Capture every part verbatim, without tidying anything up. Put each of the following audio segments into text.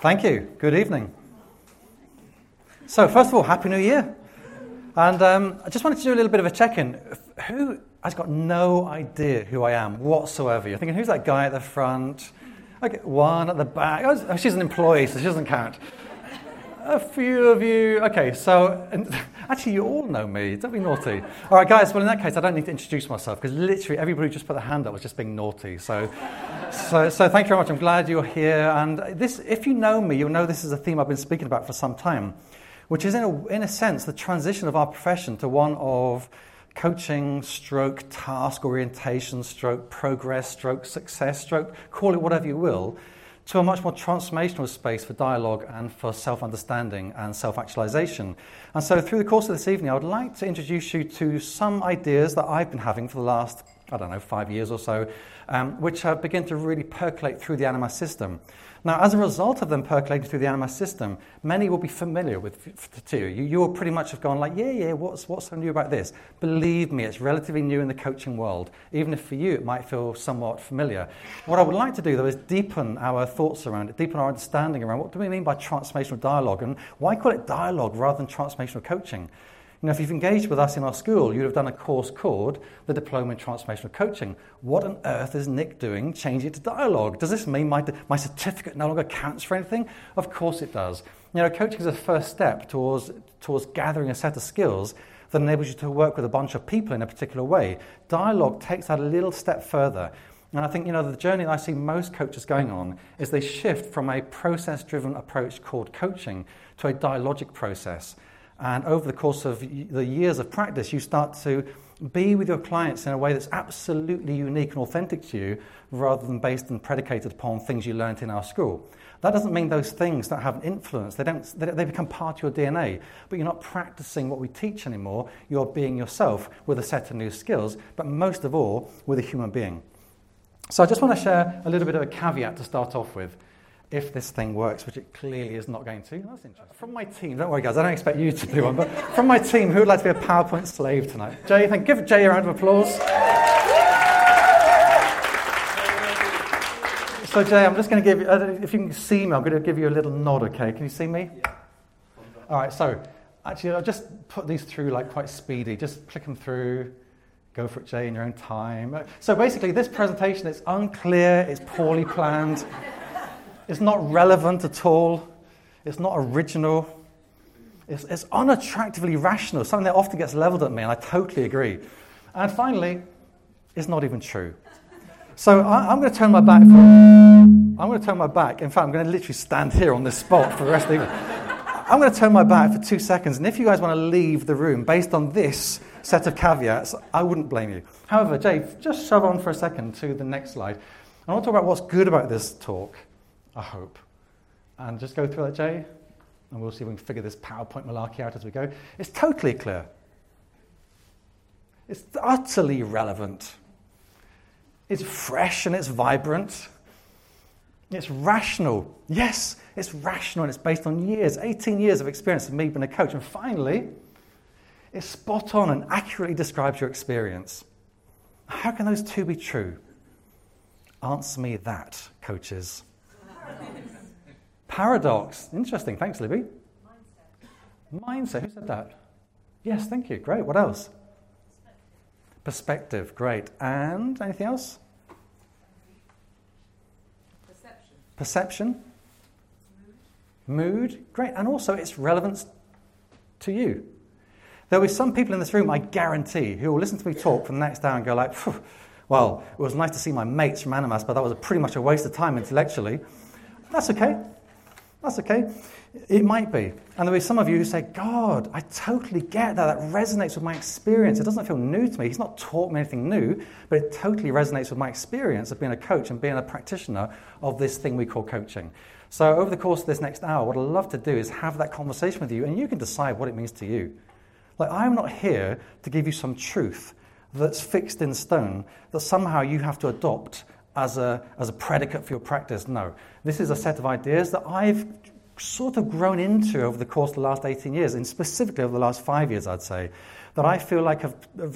Thank you. Good evening. So, first of all, Happy New Year. And um, I just wanted to do a little bit of a check-in. Who has got no idea who I am whatsoever? You're thinking, who's that guy at the front? Okay, one at the back. Oh, she's an employee, so she doesn't count. A few of you. Okay, so and actually, you all know me. Don't be naughty. All right, guys. Well, in that case, I don't need to introduce myself because literally everybody who just put their hand up was just being naughty. So, so, so thank you very much. I'm glad you're here. And this, if you know me, you'll know this is a theme I've been speaking about for some time, which is in a, in a sense the transition of our profession to one of coaching, stroke, task orientation, stroke, progress, stroke, success, stroke, call it whatever you will, to a much more transformational space for dialogue and for self-understanding and self-actualization. And so through the course of this evening, I would like to introduce you to some ideas that I've been having for the last, I don't know, five years or so, um, which have begun to really percolate through the Anima system. Now, as a result of them percolating through the Anima system, many will be familiar with the two. You, you will pretty much have gone like, yeah, yeah, what's, what's so new about this? Believe me, it's relatively new in the coaching world, even if for you it might feel somewhat familiar. What I would like to do, though, is deepen our thoughts around it, deepen our understanding around what do we mean by transformational dialogue, and why call it dialogue rather than transformational coaching? You know, if you've engaged with us in our school, you'd have done a course called the Diploma in Transformational Coaching. What on earth is Nick doing changing it to dialogue? Does this mean my, my certificate no longer counts for anything? Of course it does. You know, coaching is a first step towards, towards gathering a set of skills that enables you to work with a bunch of people in a particular way. Dialogue takes that a little step further. And I think, you know, the journey that I see most coaches going on is they shift from a process-driven approach called coaching to a dialogic process. And over the course of the years of practice, you start to be with your clients in a way that's absolutely unique and authentic to you, rather than based and predicated upon things you learned in our school. That doesn't mean those things don't have an influence. They don't. They become part of your D N A. But you're not practicing what we teach anymore. You're being yourself with a set of new skills, but most of all, with a human being. So I just want to share a little bit of a caveat to start off with. If this thing works, which it clearly is not going to. That's interesting. From my team, don't worry guys, I don't expect you to do one, but from my team, who would like to be a PowerPoint slave tonight? Jay, thank you. Give Jay a round of applause. So Jay, I'm just going to give you, if you can see me, I'm going to give you a little nod, okay? Can you see me? Yeah. All right, so actually I'll just put these through like quite speedy. Just click them through. Go for it, Jay, in your own time. So basically this presentation is unclear, it's poorly planned. It's not relevant at all. It's not original. It's, it's unattractively rational, something that often gets leveled at me, and I totally agree. And finally, it's not even true. So I, I'm going to turn my back. For, I'm going to turn my back. In fact, I'm going to literally stand here on this spot for the rest of the evening. I'm going to turn my back for two seconds, and if you guys want to leave the room based on this set of caveats, I wouldn't blame you. However, Jay, just shove on for a second to the next slide. I want to talk about what's good about this talk. I hope. And just go through that, Jay, and we'll see if we can figure this PowerPoint malarkey out as we go. It's totally clear. It's utterly relevant. It's fresh and it's vibrant. It's rational. Yes, it's rational and it's based on years, eighteen years of experience of me being a coach. And finally, it's spot on and accurately describes your experience. How can those two be true? Answer me that, coaches. Paradox. Interesting. Thanks, Libby. Mindset. Mindset. Who said that? Yes, thank you. Great. What else? Perspective. Perspective. Great. And anything else? Perception. Perception. Mood. Mood. Great. And also its relevance to you. There will be some people in this room, I guarantee, who will listen to me talk for the next hour and go like, well, it was nice to see my mates from Animas, but that was a pretty much a waste of time intellectually. That's okay. That's okay. It might be. And there'll be some of you who say, God, I totally get that. That resonates with my experience. It doesn't feel new to me. He's not taught me anything new, but it totally resonates with my experience of being a coach and being a practitioner of this thing we call coaching. So over the course of this next hour, what I'd love to do is have that conversation with you, and you can decide what it means to you. Like, I'm not here to give you some truth that's fixed in stone that somehow you have to adopt as a as a predicate for your practice. No. This is a set of ideas that I've sort of grown into over the course of the last eighteen years, and specifically over the last five years, I'd say, that I feel like have, have, have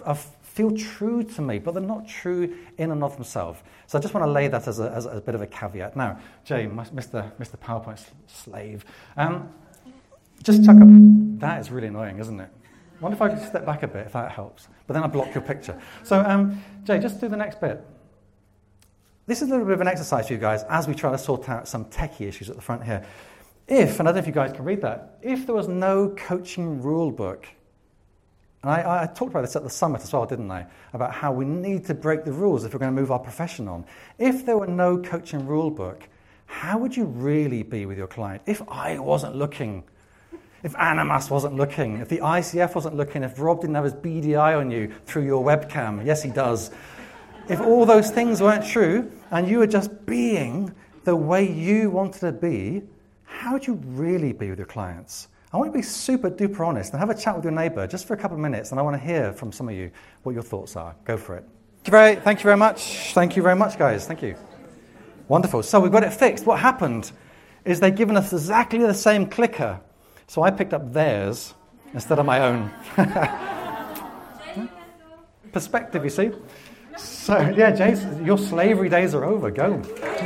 feel true to me, but they're not true in and of themselves. So I just want to lay that as a, as a bit of a caveat. Now, Jay, Mister Mister PowerPoint slave, um, just chuck up. That is really annoying, isn't it? I wonder if I could step back a bit, if that helps. But then I block your picture. So, um, Jay, just do the next bit. This is a little bit of an exercise for you guys as we try to sort out some techie issues at the front here. If, and I don't know if you guys can read that, if there was no coaching rule book, and I, I talked about this at the summit as well, didn't I, about how we need to break the rules if we're going to move our profession on. If there were no coaching rule book, how would you really be with your client? If I wasn't looking, if Animas wasn't looking, if the I C F wasn't looking, if Rob didn't have his beady eye on you through your webcam, yes he does, if all those things weren't true and you were just being the way you wanted to be, how would you really be with your clients? I want you to be super duper honest and have a chat with your neighbour just for a couple of minutes, and I want to hear from some of you what your thoughts are. Go for it. Thank you very, thank you very much. Thank you very much, guys. Thank you. Wonderful. So we've got it fixed. What happened is they've given us exactly the same clicker. So I picked up theirs instead of my own. Perspective, you see. So, yeah, Jason, your slavery days are over. Go.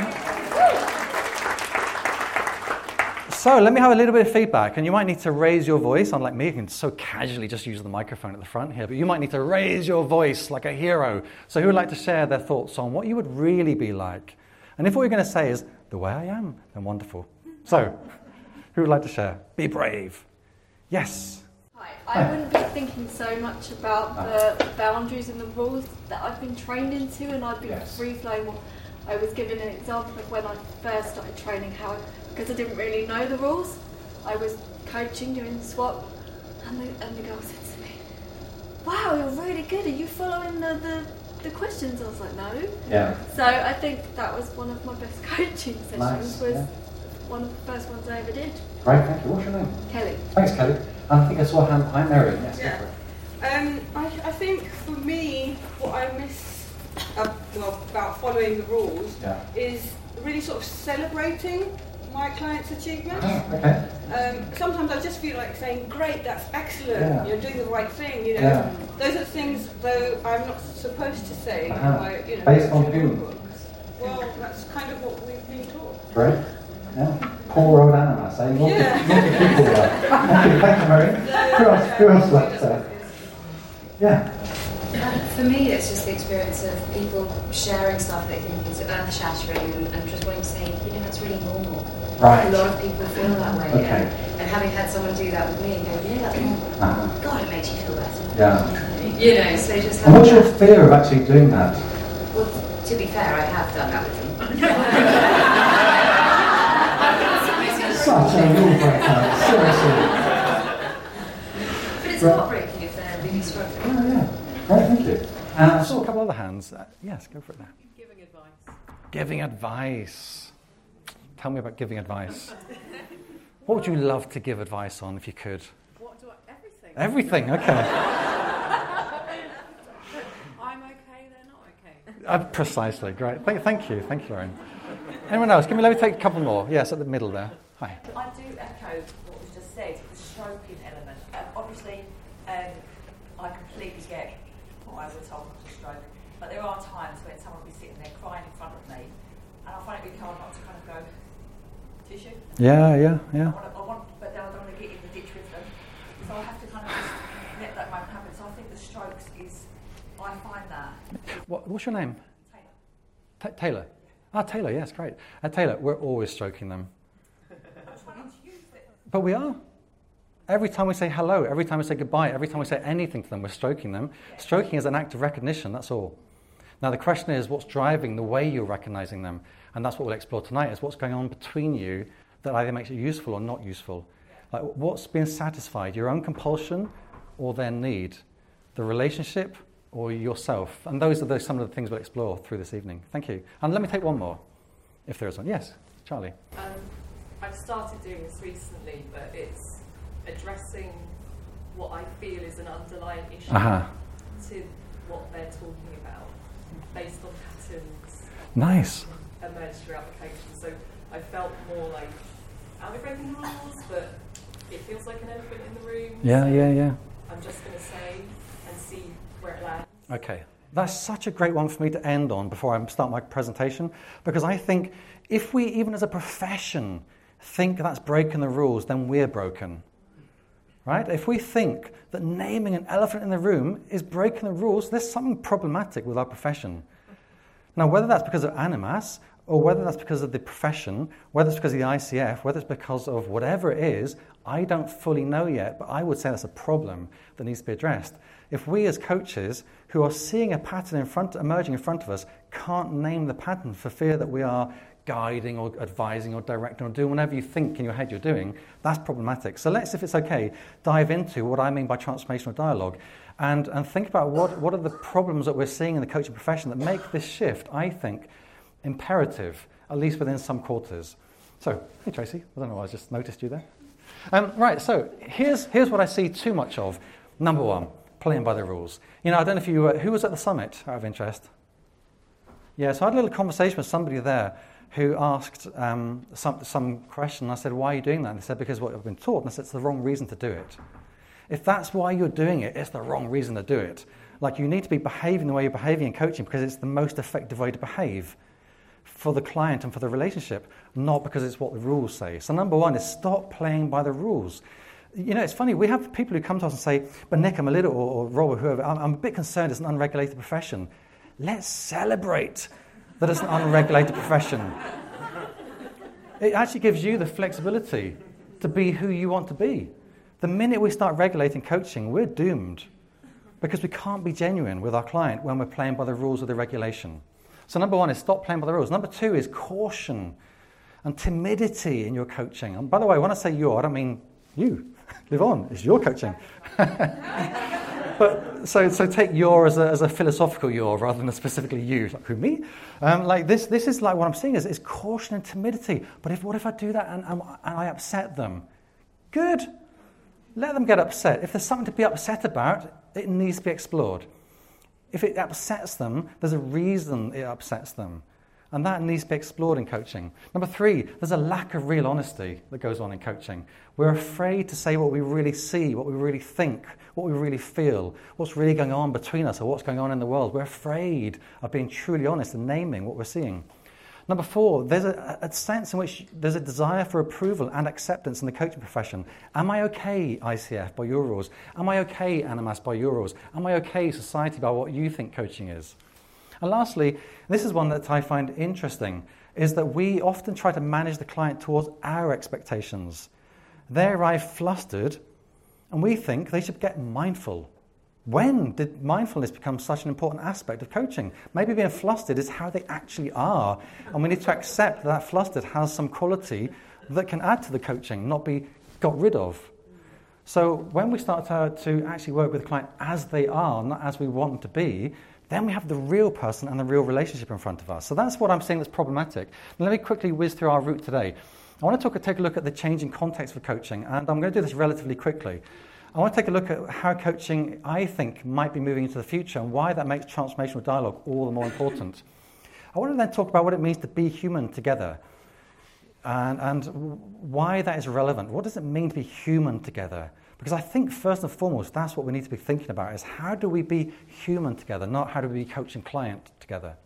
So let me have a little bit of feedback, and you might need to raise your voice, unlike me, you can so casually just use the microphone at the front here, but you might need to raise your voice like a hero. So who would like to share their thoughts on what you would really be like? And if what you're going to say is, the way I am, then wonderful. So, who would like to share? Be brave. Yes. Hi. I wouldn't be thinking so much about the boundaries and the rules that I've been trained into, and I've been yes. free-flowing. I was given an example of when I first started training, how, because I didn't really know the rules, I was coaching, doing the swap, and the, and the girl said to me, wow, you're really good, are you following the, the, the questions? I was like, no. Yeah. So I think that was one of my best coaching sessions, nice. was yeah. one of the first ones I ever did. Great, thank you. What's your name? Kelly. Thanks, Kelly. I think I saw a hand. Hi, Mary. Yes, yeah. Um, I, I think for me, what I miss uh, well, about following the rules yeah. is really sort of celebrating my clients' achievements. Oh, okay. Um, sometimes I just feel like saying, great, that's excellent, Yeah. you're doing the right thing, you know. Yeah. Those are things, though, I'm not supposed to say. Uh-huh. in my, you know, Based on whom? books. Well, that's kind of what we've been taught. Great. Yeah. Poor old Animas, eh? Not Yeah. the, not the people there. Thank you, thank you, Mary. Who else, who else would like to say? Yeah. Um, for me, it's just the experience of people sharing stuff they think is earth-shattering and, and just wanting to say, you know, that's really normal. Right. A lot of people feel that way. Okay. And, and having had someone do that with me and go, yeah, Uh-huh. God, it makes you feel better. Yeah. You know, so just And have what's your fear of actually doing that? Well, to be fair, I have done that with them. Such a rule breaker, seriously. But it's Right. heartbreaking if they're really struggling. Oh, yeah. Great, thank you. Uh, I Uh, saw a couple other hands. Uh, yes, go for it now. Giving advice. Giving advice. Tell me about giving advice. What would you love to give advice on if you could? What do I, everything. Everything, okay. I'm okay, they're not okay. Uh, precisely, great. Thank, thank you, thank you, Lauren. Anyone else? Can we let me take a couple more? Yes, at the middle there. Hi. I do echo what was just said, the stroking element. Um, obviously, um, I completely get what I was told not to stroke, but there are times when someone will be sitting there crying in front of me, and I find it really hard not to kind of go, tissue? Yeah, yeah, yeah. I want, to, I want, but then I don't want to get in the ditch with them, so I have to kind of just let that moment happen. So I think the strokes is, I find that. What, what's your name? Taylor. Ta- Taylor. Ah, Taylor, yes, great. Uh, Taylor, we're always stroking them. But we are. Every time we say hello, every time we say goodbye, every time we say anything to them, we're stroking them. Stroking is an act of recognition, that's all. Now the question is, what's driving the way you're recognizing them? And that's what we'll explore tonight, is what's going on between you that either makes it useful or not useful. Like, what's being satisfied, your own compulsion or their need? The relationship or yourself? And those are the, some of the things we'll explore through this evening. Thank you. And let me take one more, if there is one. Yes, Charlie. Um, I've started doing this recently, but it's addressing what I feel is an underlying issue Uh-huh. to what they're talking about, based on patterns Nice. emerged through applications. So I felt more like, are we breaking rules? But it feels like an elephant in the room. Yeah, so yeah, yeah. I'm just going to say and see where it lands. Okay, that's such a great one for me to end on before I start my presentation, because I think if we, even as a profession, think that's breaking the rules, then we're broken. Right? If we think that naming an elephant in the room is breaking the rules, there's something problematic with our profession. Now, whether that's because of Animas, or whether that's because of the profession, whether it's because of the I C F, whether it's because of whatever it is, I don't fully know yet, but I would say that's a problem that needs to be addressed. If we as coaches who are seeing a pattern in front, emerging in front of us, can't name the pattern for fear that we are guiding or advising or directing or doing whatever you think in your head you're doing, that's problematic. So let's, if it's okay, dive into what I mean by transformational dialogue and, and think about what, what are the problems that we're seeing in the coaching profession that make this shift, I think, imperative, at least within some quarters. So, hey Tracy, I don't know why I just noticed you there. Um, right, so here's, here's what I see too much of. Number one, playing by the rules. You know, I don't know if you were, who was at the summit out of interest? Yeah, so I had a little conversation with somebody there who asked um, some, some question. I said, why are you doing that? And they said, because what I've been taught. And I said, it's the wrong reason to do it. If that's why you're doing it, it's the wrong reason to do it. Like, you need to be behaving the way you're behaving in coaching because it's the most effective way to behave for the client and for the relationship, not because it's what the rules say. So number one is stop playing by the rules. You know, it's funny, we have people who come to us and say, but Nick, I'm a little, or, or Rob, or whoever, I'm, I'm a bit concerned it's an unregulated profession. Let's celebrate that it's an unregulated profession. It actually gives you the flexibility to be who you want to be. The minute we start regulating coaching, we're doomed because we can't be genuine with our client when we're playing by the rules of the regulation. So number one is stop playing by the rules. Number two is caution and timidity in your coaching. And by the way, when I say you, I don't mean you. Live on, it's your coaching. But so so take your as a, as a philosophical your rather than a specifically you. Like, who, me? Um, like this this is like what I'm seeing is, is caution and timidity. But if what if I do that and, and, and I upset them? Good. Let them get upset. If there's something to be upset about, it needs to be explored. If it upsets them, there's a reason it upsets them. And that needs to be explored in coaching. Number three, there's a lack of real honesty that goes on in coaching. We're afraid to say what we really see, what we really think, what we really feel, what's really going on between us or what's going on in the world. We're afraid of being truly honest and naming what we're seeing. Number four, there's a, a sense in which there's a desire for approval and acceptance in the coaching profession. Am I okay, I C F, by your rules? Am I okay, Animas, by your rules? Am I okay, society, by what you think coaching is? And lastly, this is one that I find interesting, is that we often try to manage the client towards our expectations. They arrive flustered, and we think they should get mindful. When did mindfulness become such an important aspect of coaching? Maybe being flustered is how they actually are, and we need to accept that, that flustered has some quality that can add to the coaching, not be got rid of. So when we start to, to actually work with the client as they are, not as we want them to be, then we have the real person and the real relationship in front of us. So that's what I'm saying that's problematic. Now, let me quickly whiz through our route today. I want to talk, take a look at the changing context for coaching, and I'm going to do this relatively quickly. I want to take a look at how coaching, I think, might be moving into the future and why that makes transformational dialogue all the more important. I want to then talk about what it means to be human together and, and why that is relevant. What does it mean to be human together? Because I think first and foremost, that's what we need to be thinking about, is how do we be human together, not how do we be coach and client together.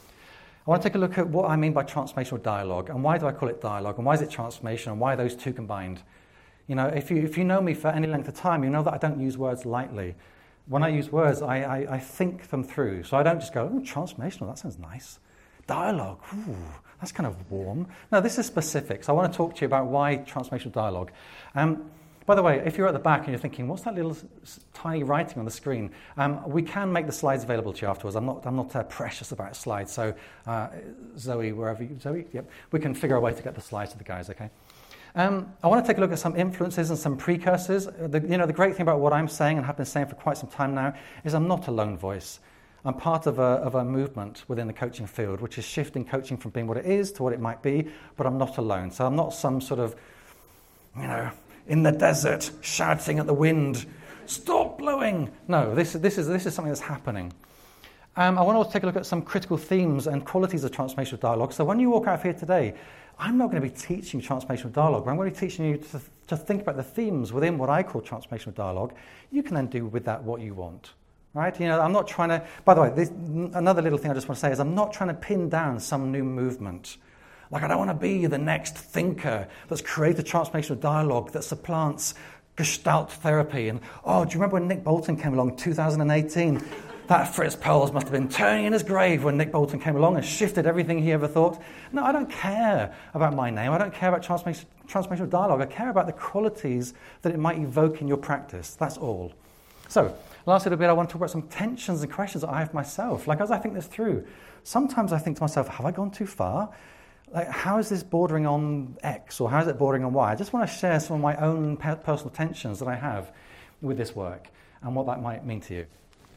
I want to take a look at what I mean by transformational dialogue, and why do I call it dialogue, and why is it transformation, and why are those two combined? You know, if you if you know me for any length of time, you know that I don't use words lightly. When I use words, I, I, I think them through. So I don't just go, oh, transformational, that sounds nice. Dialogue, ooh, that's kind of warm. No, this is specific. So I want to talk to you about why transformational dialogue. Um, By the way, if you're at the back and you're thinking, what's that little s- tiny writing on the screen? Um, we can make the slides available to you afterwards. I'm not I'm not uh, precious about slides. So uh, Zoe, wherever you, Zoe, yep, we can figure a way to get the slides to the guys, okay? Um, I want to take a look at some influences and some precursors. The, you know, the great thing about what I'm saying and have been saying for quite some time now is I'm not a lone voice. I'm part of a, of a movement within the coaching field, which is shifting coaching from being what it is to what it might be, but I'm not alone. So I'm not some sort of, you know, in the desert, shouting at the wind, stop blowing. No, this, this, is, this is something that's happening. Um, I want to take a look at some critical themes and qualities of transformational dialogue. So when you walk out of here today, I'm not going to be teaching you transformational dialogue, but I'm going to be teaching you to, to think about the themes within what I call transformational dialogue. You can then do with that what you want. right? You know, I'm not trying to, by the way, this, another little thing I just want to say is I'm not trying to pin down some new movement. Like, I don't want to be the next thinker that's created transformational dialogue that supplants Gestalt therapy. And, oh, do you remember when Nick Bolton came along in two thousand eighteen? That Fritz Perls must have been turning in his grave when Nick Bolton came along and shifted everything he ever thought. No, I don't care about my name. I don't care about transformation, transformational dialogue. I care about the qualities that it might evoke in your practice. That's all. So, last little bit, I want to talk about some tensions and questions that I have myself. Like, as I think this through, sometimes I think to myself, have I gone too far? Like, how is this bordering on X, or how is it bordering on Y? I just want to share some of my own personal tensions that I have with this work and what that might mean to you.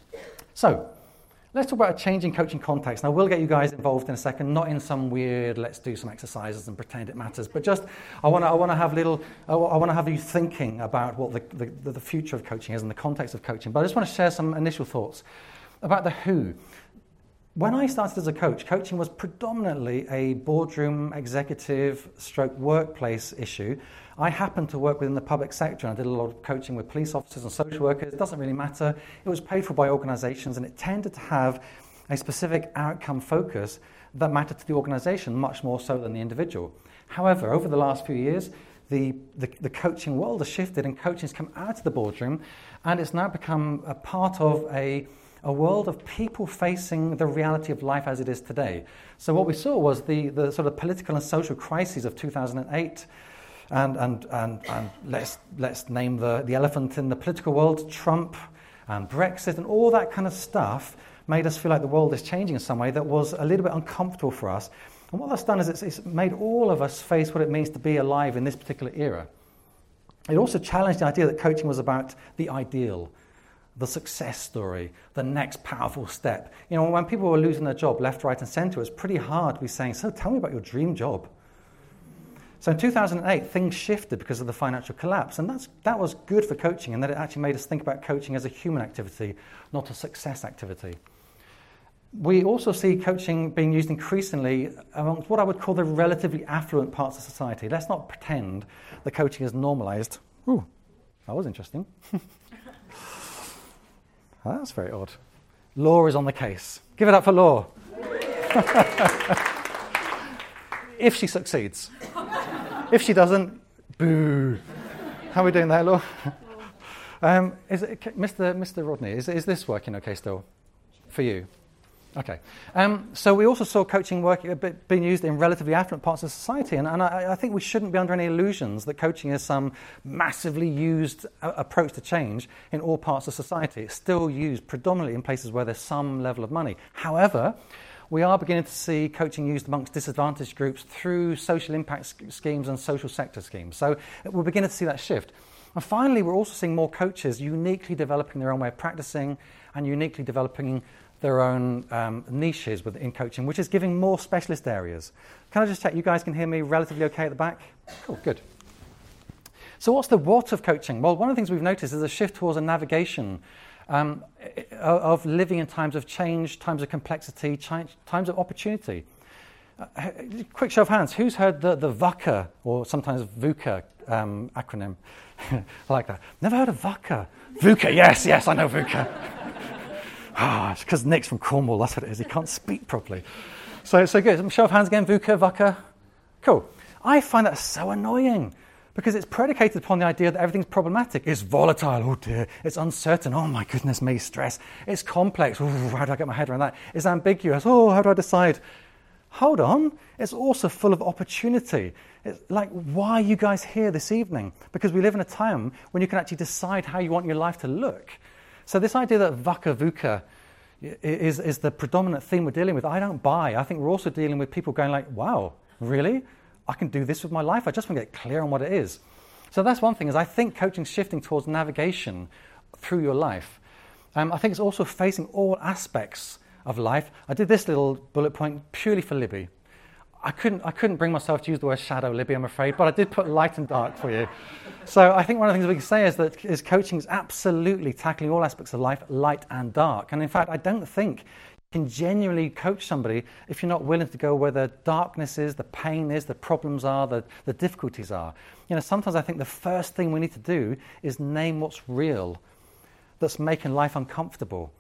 So, let's talk about a changing coaching context. Now, we'll get you guys involved in a second, not in some weird, let's do some exercises and pretend it matters, but just, I want to I want to have little, I want to have you thinking about what the, the, the future of coaching is and the context of coaching. But I just want to share some initial thoughts about the who. When I started as a coach, coaching was predominantly a boardroom, executive, stroke workplace issue. I happened to work within the public sector, and I did a lot of coaching with police officers and social workers. It doesn't really matter. It was paid for by organizations, and it tended to have a specific outcome focus that mattered to the organization much more so than the individual. However, over the last few years, the, the, the coaching world has shifted, and coaching has come out of the boardroom, and it's now become a part of a a world of people facing the reality of life as it is today. So what we saw was the, the sort of political and social crises of two thousand eight, and and and, and let's let's name the, the elephant in the political world, Trump and Brexit, and all that kind of stuff made us feel like the world is changing in some way that was a little bit uncomfortable for us. And what that's done is it's, it's made all of us face what it means to be alive in this particular era. It also challenged the idea that coaching was about the ideal, the success story, the next powerful step. You know, when people were losing their job left, right, and centre, it was pretty hard to be saying, so tell me about your dream job. So in two thousand eight, things shifted because of the financial collapse, and that's, that was good for coaching, and that it actually made us think about coaching as a human activity, not a success activity. We also see coaching being used increasingly amongst what I would call the relatively affluent parts of society. Let's not pretend that coaching is normalised. Ooh, that was interesting. Oh, that's very odd. Law is on the case. Give it up for Law. If she succeeds. If she doesn't, boo. How are we doing there, Law? Um, is it, Mister Mister Rodney, is, is this working okay still for you? Okay. Um, so we also saw coaching work a bit being used in relatively affluent parts of society, and, and I, I think we shouldn't be under any illusions that coaching is some massively used uh, approach to change in all parts of society. It's still used predominantly in places where there's some level of money. However, we are beginning to see coaching used amongst disadvantaged groups through social impact sch- schemes and social sector schemes. So we're beginning to see that shift. And finally, we're also seeing more coaches uniquely developing their own way of practicing and uniquely developing their own um, niches within coaching, which is giving more specialist areas. Can I just check, you guys can hear me relatively okay at the back? Cool, good. So what's the what of coaching? Well, one of the things we've noticed is a shift towards a navigation um, of living in times of change, times of complexity, change, times of opportunity. Uh, quick show of hands, who's heard the, the VUCA, or sometimes VUCA um, acronym? I like that. Never heard of VUCA? VUCA, yes, yes, I know VUCA. Ah, oh, it's because Nick's from Cornwall, that's what it is. He can't speak properly. So, so good. Show of hands again, VUCA, VUCA. Cool. I find that so annoying because it's predicated upon the idea that everything's problematic. It's volatile, oh dear. It's uncertain, oh my goodness me, stress. It's complex, ooh, how do I get my head around that? It's ambiguous, oh, how do I decide? Hold on, it's also full of opportunity. It's like, why are you guys here this evening? Because we live in a time when you can actually decide how you want your life to look. So this idea that VUCA, VUCA is, is the predominant theme we're dealing with, I don't buy. I think we're also dealing with people going like, wow, really? I can do this with my life? I just want to get clear on what it is. So that's one thing, is I think coaching's shifting towards navigation through your life. Um, I think it's also facing all aspects of life. I did this little bullet point purely for Libby. I couldn't, I couldn't bring myself to use the word shadow, Libby, I'm afraid, but I did put light and dark for you. So I think one of the things we can say is that is coaching is absolutely tackling all aspects of life, light and dark. And in fact, I don't think you can genuinely coach somebody if you're not willing to go where the darkness is, the pain is, the problems are, the, the difficulties are. You know, sometimes I think the first thing we need to do is name what's real, that's making life uncomfortable.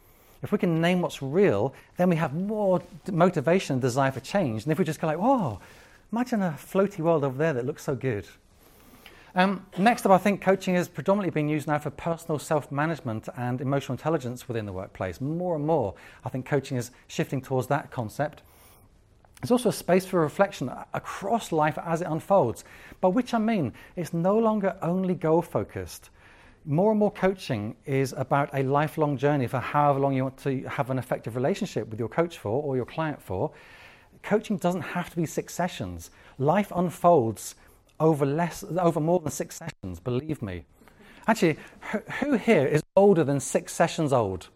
If we can name what's real, then we have more d- motivation and desire for change. And if we just go like, whoa, imagine a floaty world over there that looks so good. Um, next up, I think coaching is predominantly being used now for personal self-management and emotional intelligence within the workplace. More and more, I think coaching is shifting towards that concept. There's also a space for reflection across life as it unfolds, by which I mean it's no longer only goal-focused. More and more coaching is about a lifelong journey for however long you want to have an effective relationship with your coach for or your client for. Coaching doesn't have to be six sessions. Life unfolds over less, over more than six sessions, believe me. Actually, who here is older than six sessions old?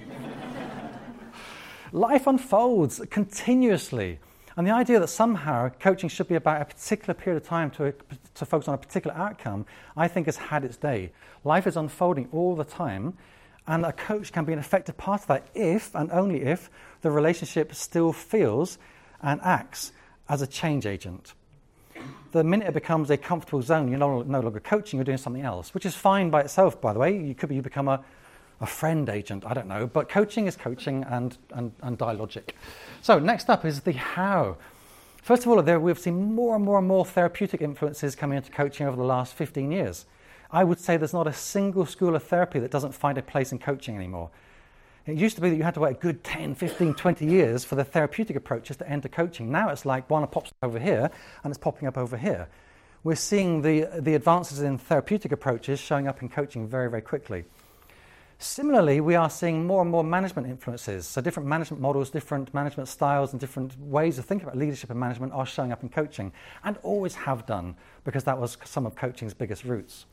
Life unfolds continuously. And the idea that somehow coaching should be about a particular period of time to, to focus on a particular outcome, I think has had its day. Life is unfolding all the time, and a coach can be an effective part of that if, and only if, the relationship still feels and acts as a change agent. The minute it becomes a comfortable zone, you're no, no longer coaching, you're doing something else, which is fine by itself, by the way. You could be, you become a, a friend agent, I don't know. But coaching is coaching and, and, and dialogic. So next up is the how. First of all, there we've seen more and more and more therapeutic influences coming into coaching over the last fifteen years. I would say there's not a single school of therapy that doesn't find a place in coaching anymore. It used to be that you had to wait a good ten, fifteen, twenty years for the therapeutic approaches to enter coaching. Now it's like one pops up over here and it's popping up over here. We're seeing the, the advances in therapeutic approaches showing up in coaching very, very quickly. Similarly, we are seeing more and more management influences. So different management models, different management styles, and different ways of thinking about leadership and management are showing up in coaching, and always have done, because that was some of coaching's biggest roots.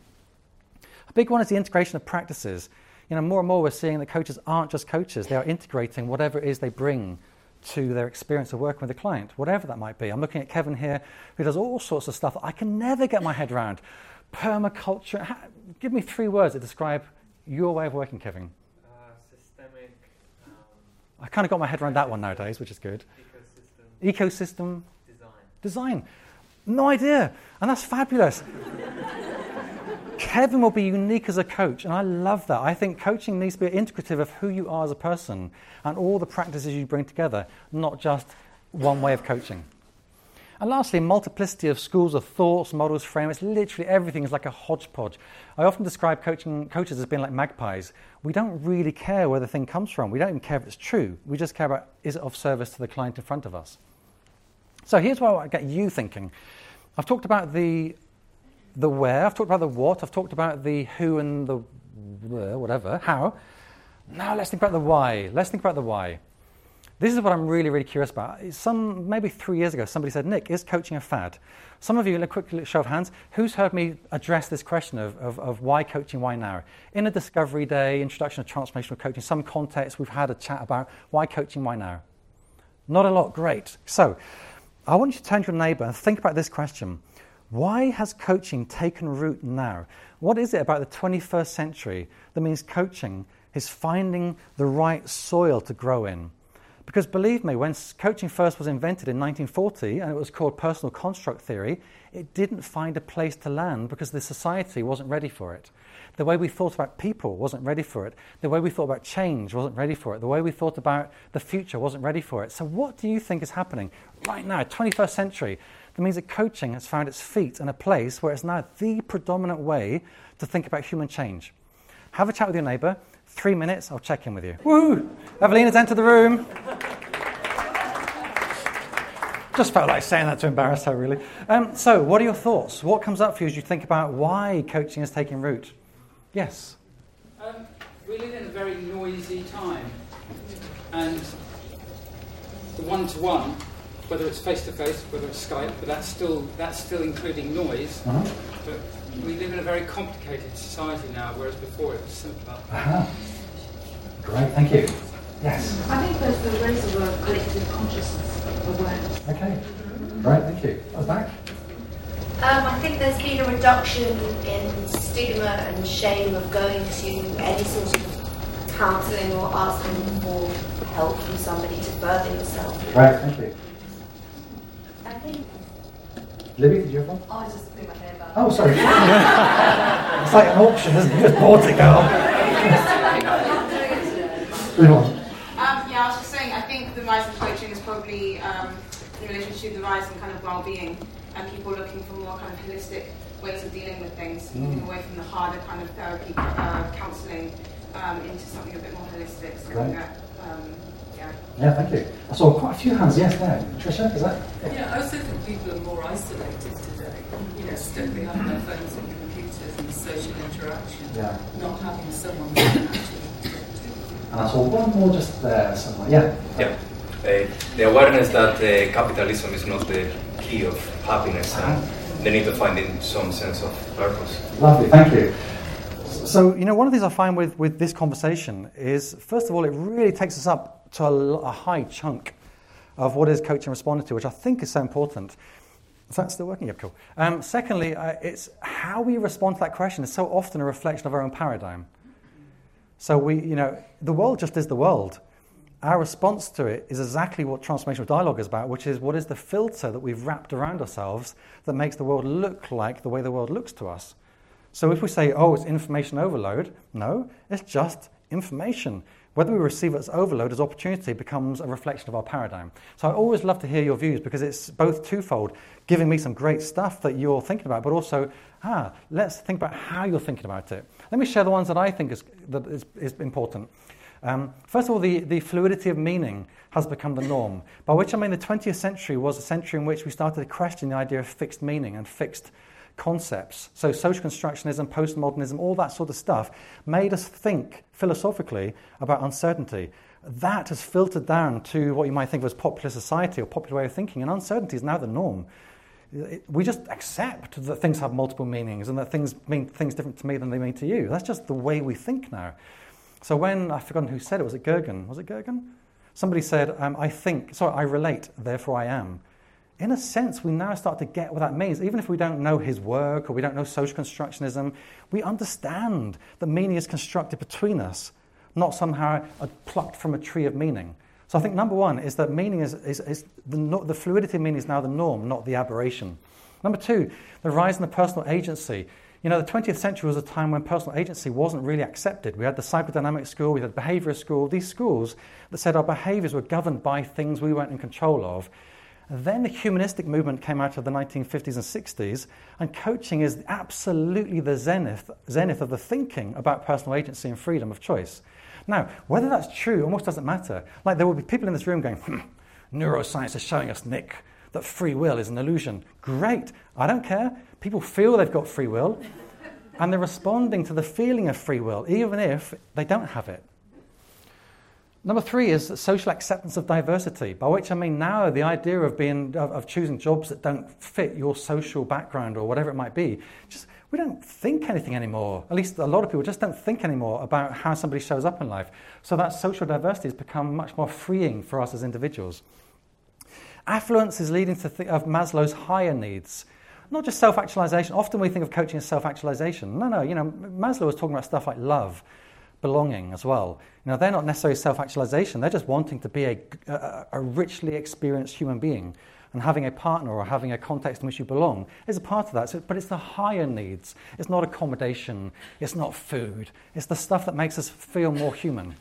A big one is the integration of practices. You know, more and more we're seeing that coaches aren't just coaches. They are integrating whatever it is they bring to their experience of working with a client, whatever that might be. I'm looking at Kevin here, who does all sorts of stuff that I can never get my head around. Permaculture. Ha- give me three words that describe your way of working, Kevin. Uh, systemic. Um, I kind of got my head around that one nowadays, which is good. Ecosystem. Ecosystem. Design. Design. No idea. And that's fabulous. Kevin will be unique as a coach, and I love that. I think coaching needs to be integrative of who you are as a person and all the practices you bring together, not just one way of coaching. And lastly, multiplicity of schools of thoughts, models, frameworks. Literally everything is like a hodgepodge. I often describe coaching coaches as being like magpies. We don't really care where the thing comes from. We don't even care if it's true. We just care about, is it of service to the client in front of us? So here's what I get you thinking. I've talked about the the where, I've talked about the what, I've talked about the who and the whatever, how. Now let's think about the why. Let's think about the why. This is what I'm really, really curious about. Some, maybe three years ago, somebody said, Nick, is coaching a fad? Some of you, a quick show of hands, who's heard me address this question of, of, of why coaching, why now? In a Discovery Day, introduction to transformational coaching, some context, we've had a chat about why coaching, why now? Not a lot, great. So, I want you to turn to your neighbour and think about this question. Why has coaching taken root now? What is it about the twenty-first century that means coaching is finding the right soil to grow in? Because believe me, when coaching first was invented in nineteen forty, and it was called personal construct theory, it didn't find a place to land because the society wasn't ready for it. The way we thought about people wasn't ready for it. The way we thought about change wasn't ready for it. The way we thought about the future wasn't ready for it. So what do you think is happening right now, twenty-first century? That means that coaching has found its feet in a place where it's now the predominant way to think about human change. Have a chat with your neighbour. Three minutes, I'll check in with you. Woo! Evelina's entered the room. Just felt like saying that to embarrass her, really. Um, so, what are your thoughts? What comes up for you as you think about why coaching is taking root? Yes? Um, we live in a very noisy time. And the one-to-one, whether it's face-to-face, whether it's Skype, but that's still that's still including noise. Uh-huh. But we live in a very complicated society now, whereas before it was simpler. Uh-huh. Great, thank you. Yes? I think there's the raise of a collective consciousness awareness. Okay, great, thank you. I was back. Um, I think there's been a reduction in stigma and shame of going to any sort of counselling or asking for help from somebody to further yourself. Right, thank you. I think... Libby, did you have one? Oh, I was just putting my hair back. Oh, sorry. It's like an auction, isn't it? You just bought it, girl. Everyone. Um, yeah, I was just saying, I think the rise in coaching is probably um, in relation to the rise in kind of well-being and people looking for more kind of holistic ways of dealing with things, mm. moving away from the harder kind of therapy, uh, counselling, um, into something a bit more holistic. So right. that, um, yeah. Yeah, thank you. I saw quite a few hands. Yes, there. Tricia, is that? Yeah, yeah I also think people are more isolated today. You know, still behind their phones and computers and social interaction. Yeah. Not having someone to actually. And I saw one more just there somewhere. Yeah. Yeah. Uh, the awareness that uh, capitalism is not the key of happiness, and they need to find in some sense of purpose. Lovely, thank you. So, you know, one of the things I find with, with this conversation is, first of all, it really takes us up to a, a high chunk of what is coaching responding to, which I think is so important. Is that still working? Yeah, cool. Um, secondly, uh, it's how we respond to that question is so often a reflection of our own paradigm. So we, you know, the world just is the world. Our response to it is exactly what transformational dialogue is about, which is what is the filter that we've wrapped around ourselves that makes the world look like the way the world looks to us. So if we say, oh, it's information overload, no, it's just information. Whether we receive it as overload, as opportunity, becomes a reflection of our paradigm. So I always love to hear your views because it's both twofold, giving me some great stuff that you're thinking about, but also, ah, let's think about how you're thinking about it. Let me share the ones that I think is, that is, is important. Um, first of all, the, the fluidity of meaning has become the norm, by which I mean the twentieth century was a century in which we started to question the idea of fixed meaning and fixed concepts. So social constructionism, postmodernism, all that sort of stuff made us think philosophically about uncertainty. That has filtered down to what you might think of as popular society or popular way of thinking, and uncertainty is now the norm. It, we just accept that things have multiple meanings and that things mean things different to me than they mean to you. That's just the way we think now. So when, I've forgotten who said it, was it Gergen? Was it Gergen? Somebody said, um, I think, sorry, I relate, therefore I am. In a sense, we now start to get what that means. Even if we don't know his work or we don't know social constructionism, we understand that meaning is constructed between us, not somehow plucked from a tree of meaning. So I think number one is that meaning is, is, is the, the fluidity of meaning is now the norm, not the aberration. Number two, the rise in the personal agency. You know, the twentieth century was a time when personal agency wasn't really accepted. We had the psychodynamic school, we had the behaviourist school, these schools that said our behaviours were governed by things we weren't in control of. And then the humanistic movement came out of the nineteen fifties and sixties, and coaching is absolutely the zenith, zenith of the thinking about personal agency and freedom of choice. Now, whether that's true almost doesn't matter. Like, there will be people in this room going, hmm, neuroscience is showing us, Nick, that free will is an illusion. Great, I don't care. People feel they've got free will, and they're responding to the feeling of free will, even if they don't have it. Number three is social acceptance of diversity, by which I mean now the idea of being of, of choosing jobs that don't fit your social background or whatever it might be. Just we don't think anything anymore. At least a lot of people just don't think anymore about how somebody shows up in life. So that social diversity has become much more freeing for us as individuals. Affluence is leading to th- of Maslow's higher needs. Not just self-actualization. Often we think of coaching as self-actualization. No, no, you know, Maslow was talking about stuff like love, belonging as well. You know, they're not necessarily self-actualization. They're just wanting to be a, a, a richly experienced human being. And having a partner or having a context in which you belong is a part of that. So, but it's the higher needs. It's not accommodation. It's not food. It's the stuff that makes us feel more human.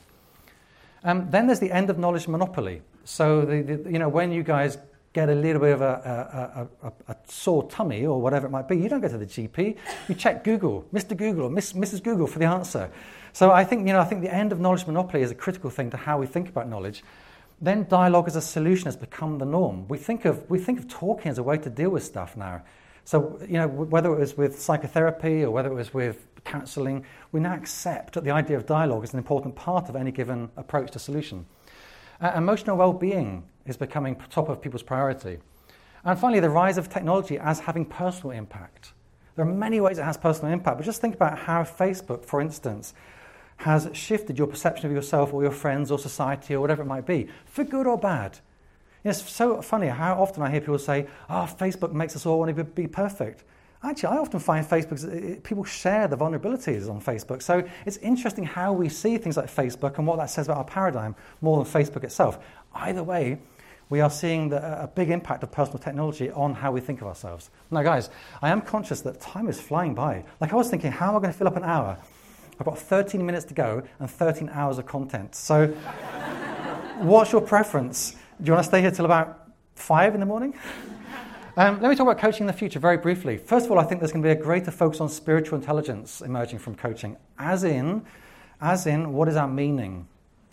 Um, then there's the end of knowledge monopoly. So, the, the, you know, when you guys get a little bit of a, a, a, a sore tummy or whatever it might be, you don't go to the G P. You check Google, Mister Google or Miss, Missus Google for the answer. So I think, you know, I think the end of knowledge monopoly is a critical thing to how we think about knowledge. Then dialogue as a solution has become the norm. We think of we think of talking as a way to deal with stuff now. So, you know, whether it was with psychotherapy or whether it was with counselling, we now accept that the idea of dialogue is an important part of any given approach to solution. Uh, emotional well-being is becoming top of people's priority. And finally, the rise of technology as having personal impact. There are many ways it has personal impact, but just think about how Facebook, for instance, has shifted your perception of yourself or your friends or society or whatever it might be, for good or bad. It's so funny how often I hear people say, oh, Facebook makes us all want to be perfect. Actually, I often find Facebook, people share the vulnerabilities on Facebook. So it's interesting how we see things like Facebook and what that says about our paradigm more than Facebook itself. Either way, we are seeing the, a big impact of personal technology on how we think of ourselves. Now, guys, I am conscious that time is flying by. Like, I was thinking, how am I going to fill up an hour? I've got thirteen minutes to go and thirteen hours of content. So what's your preference? Do you want to stay here till about five in the morning? Um, let me talk about coaching in the future very briefly. First of all, I think there's going to be a greater focus on spiritual intelligence emerging from coaching, as in, as in, what is our meaning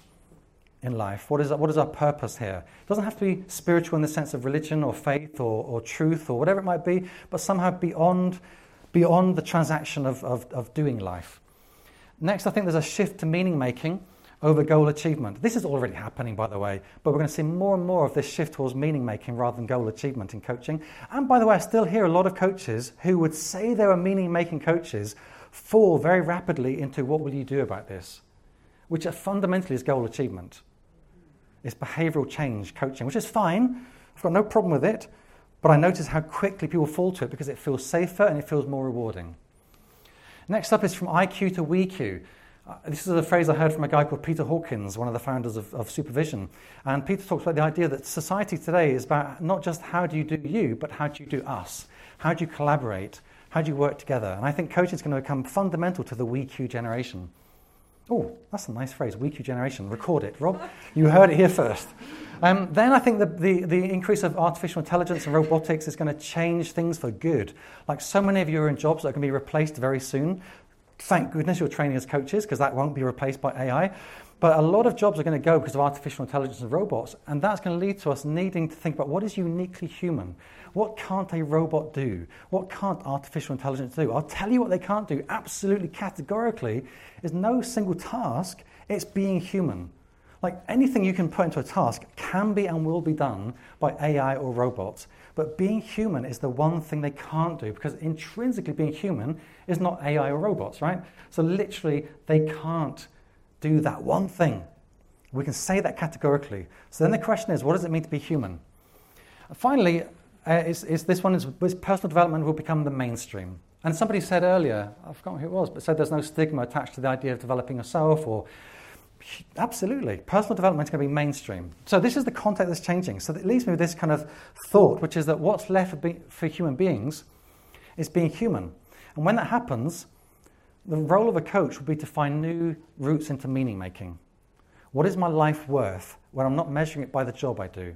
in life? What is, what is our purpose here? It doesn't have to be spiritual in the sense of religion or faith or, or truth or whatever it might be, but somehow beyond, beyond the transaction of, of, of doing life. Next, I think there's a shift to meaning making over goal achievement. This is already happening, by the way, but we're going to see more and more of this shift towards meaning making rather than goal achievement in coaching. And by the way, I still hear a lot of coaches who would say they were meaning making coaches fall very rapidly into what will you do about this, which fundamentally is goal achievement. It's behavioral change coaching, which is fine. I've got no problem with it, but I notice how quickly people fall to it because it feels safer and it feels more rewarding. Next up is from I Q to we Q. Uh, this is a phrase I heard from a guy called Peter Hawkins, one of the founders of, of Supervision. And Peter talks about the idea that society today is about not just how do you do you, but how do you do us? How do you collaborate? How do you work together? And I think coaching is going to become fundamental to the we Q generation. Oh, that's a nice phrase, we Q generation. Record it, Rob. You heard it here first. Um, then I think the, the, the increase of artificial intelligence and robotics is going to change things for good. Like so many of you are in jobs that are going to be replaced very soon. Thank goodness you're training as coaches because that won't be replaced by A I. But a lot of jobs are going to go because of artificial intelligence and robots, and that's going to lead to us needing to think about what is uniquely human. What can't a robot do? What can't artificial intelligence do? I'll tell you what they can't do, absolutely categorically, is no single task, it's being human. Like anything you can put into a task can be and will be done by A I or robots. But being human is the one thing they can't do because intrinsically being human is not A I or robots, right? So literally they can't do that one thing. We can say that categorically. So then the question is, what does it mean to be human? Finally, uh, is, is this one is, is personal development will become the mainstream. And somebody said earlier, I forgot who it was, but said there's no stigma attached to the idea of developing yourself or absolutely. Personal development is going to be mainstream. So this is the context that's changing. So it leaves me with this kind of thought, which is that what's left for, be, for human beings is being human. And when that happens, the role of a coach will be to find new routes into meaning making. What is my life worth when I'm not measuring it by the job I do?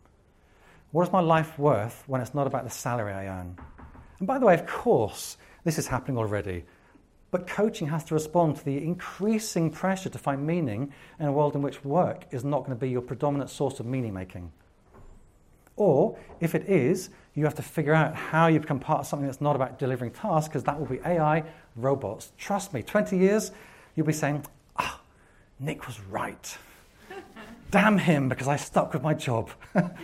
What is my life worth when it's not about the salary I earn? And by the way, of course, this is happening already. But coaching has to respond to the increasing pressure to find meaning in a world in which work is not going to be your predominant source of meaning making. Or, if it is, you have to figure out how you become part of something that's not about delivering tasks, because that will be A I, robots. Trust me, twenty years, you'll be saying, ah, Nick was right. Damn him, because I stuck with my job.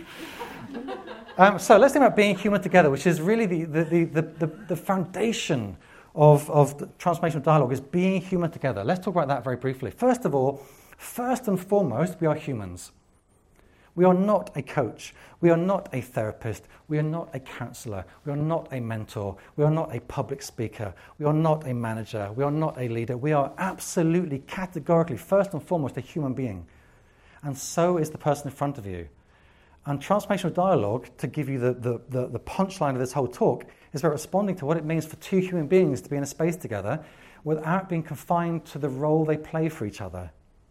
um, so let's think about being human together, which is really the, the, the, the, the, the foundation Of, of transformational dialogue is being human together. Let's talk about that very briefly. First of all, first and foremost, we are humans. We are not a coach. We are not a therapist. We are not a counselor. We are not a mentor. We are not a public speaker. We are not a manager. We are not a leader. We are absolutely, categorically, first and foremost, a human being. And so is the person in front of you. And transformational dialogue, to give you the, the, the, the punchline of this whole talk, is about responding to what it means for two human beings to be in a space together without being confined to the role they play for each other.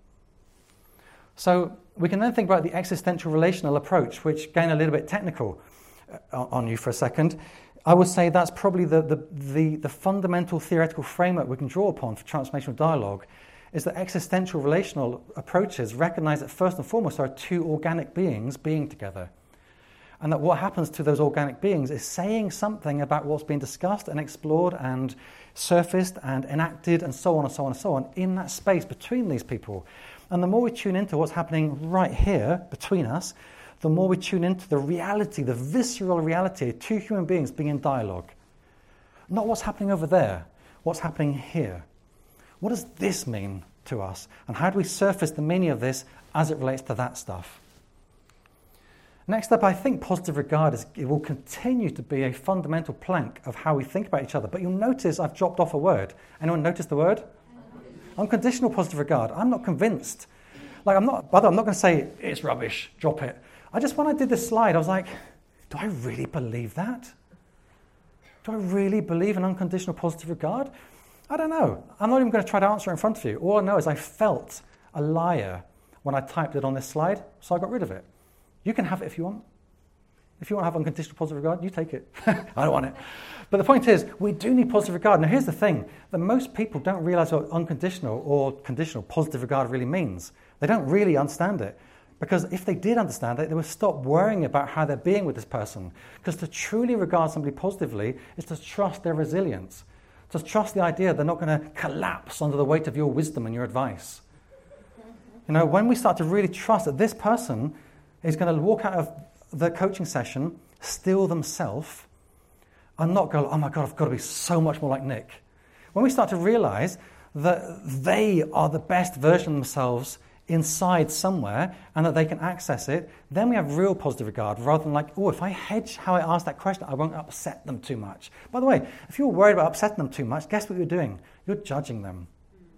So we can then think about the existential relational approach, which, again, a little bit technical on you for a second. I would say that's probably the, the, the, the fundamental theoretical framework we can draw upon for transformational dialogue, is that existential relational approaches recognize that first and foremost there are two organic beings being together. And that what happens to those organic beings is saying something about what's been discussed and explored and surfaced and enacted and so on and so on and so on in that space between these people. And the more we tune into what's happening right here between us, the more we tune into the reality, the visceral reality of two human beings being in dialogue. Not what's happening over there, what's happening here. What does this mean to us? And how do we surface the meaning of this as it relates to that stuff? Next up, I think positive regard is, it will continue to be a fundamental plank of how we think about each other. But you'll notice I've dropped off a word. Anyone notice the word? Unconditional positive regard. I'm not convinced. Like I'm not, by the way, I'm not going to say it's rubbish, drop it. I just, when I did this slide, I was like, do I really believe that? Do I really believe in unconditional positive regard? I don't know. I'm not even going to try to answer it in front of you. All I know is I felt a liar when I typed it on this slide, so I got rid of it. You can have it if you want. If you want to have unconditional positive regard, you take it. I don't want it. But the point is, we do need positive regard. Now, here's the thing, that most people don't realize what unconditional or conditional positive regard really means. They don't really understand it. Because if they did understand it, they would stop worrying about how they're being with this person. Because to truly regard somebody positively is to trust their resilience. To trust the idea they're not going to collapse under the weight of your wisdom and your advice. You know, when we start to really trust that this person is going to walk out of the coaching session, still themselves, and not go, oh my God, I've got to be so much more like Nick. When we start to realize that they are the best version of themselves inside somewhere and that they can access it, then we have real positive regard rather than like, oh, if I hedge how I ask that question, I won't upset them too much. By the way, if you're worried about upsetting them too much, guess what you're doing? You're judging them.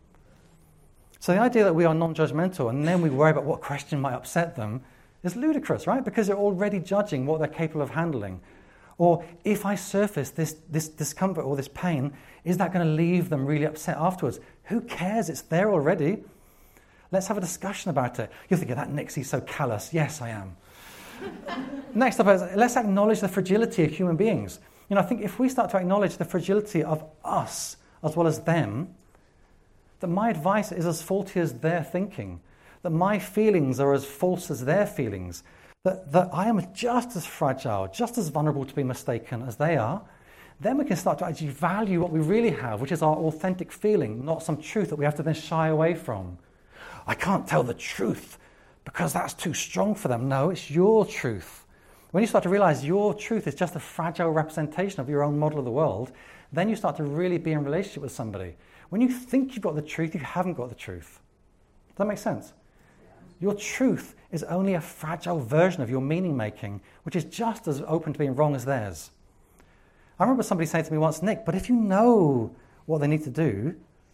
So the idea that we are non-judgmental and then we worry about what question might upset them is ludicrous, right? Because you're already judging what they're capable of handling. Or if I surface this, this discomfort or this pain, is that going to leave them really upset afterwards? Who cares? It's there already. Let's have a discussion about it. You're thinking, that Nick's, he's so callous. Yes, I am. Next up, is, let's acknowledge the fragility of human beings. You know, I think if we start to acknowledge the fragility of us as well as them, that my advice is as faulty as their thinking, that my feelings are as false as their feelings, that, that I am just as fragile, just as vulnerable to be mistaken as they are, then we can start to actually value what we really have, which is our authentic feeling, not some truth that we have to then shy away from. I can't tell the truth because that's too strong for them. No, it's your truth. When you start to realize your truth is just a fragile representation of your own model of the world, then you start to really be in relationship with somebody. When you think you've got the truth, you haven't got the truth. Does that make sense? Your truth is only a fragile version of your meaning making, which is just as open to being wrong as theirs. I remember somebody saying to me once, Nick, but if you know what they need to do,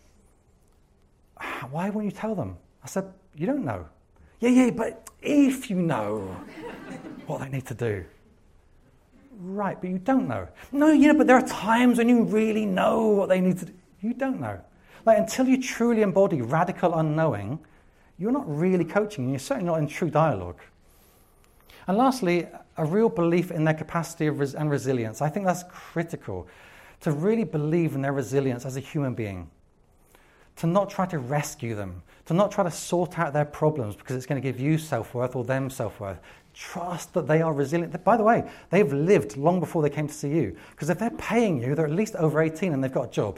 why won't you tell them? I said, you don't know. Yeah, yeah, but if you know what they need to do. Right, but you don't know. No, you know, but there are times when you really know what they need to do. You don't know. Like, until you truly embody radical unknowing, you're not really coaching, and you're certainly not in true dialogue. And lastly, a real belief in their capacity of res- and resilience. I think that's critical, to really believe in their resilience as a human being. To not try to rescue them, to not try to sort out their problems because it's going to give you self-worth or them self-worth. Trust that they are resilient. By the way, they've lived long before they came to see you. Because if they're paying you, they're at least over eighteen and they've got a job.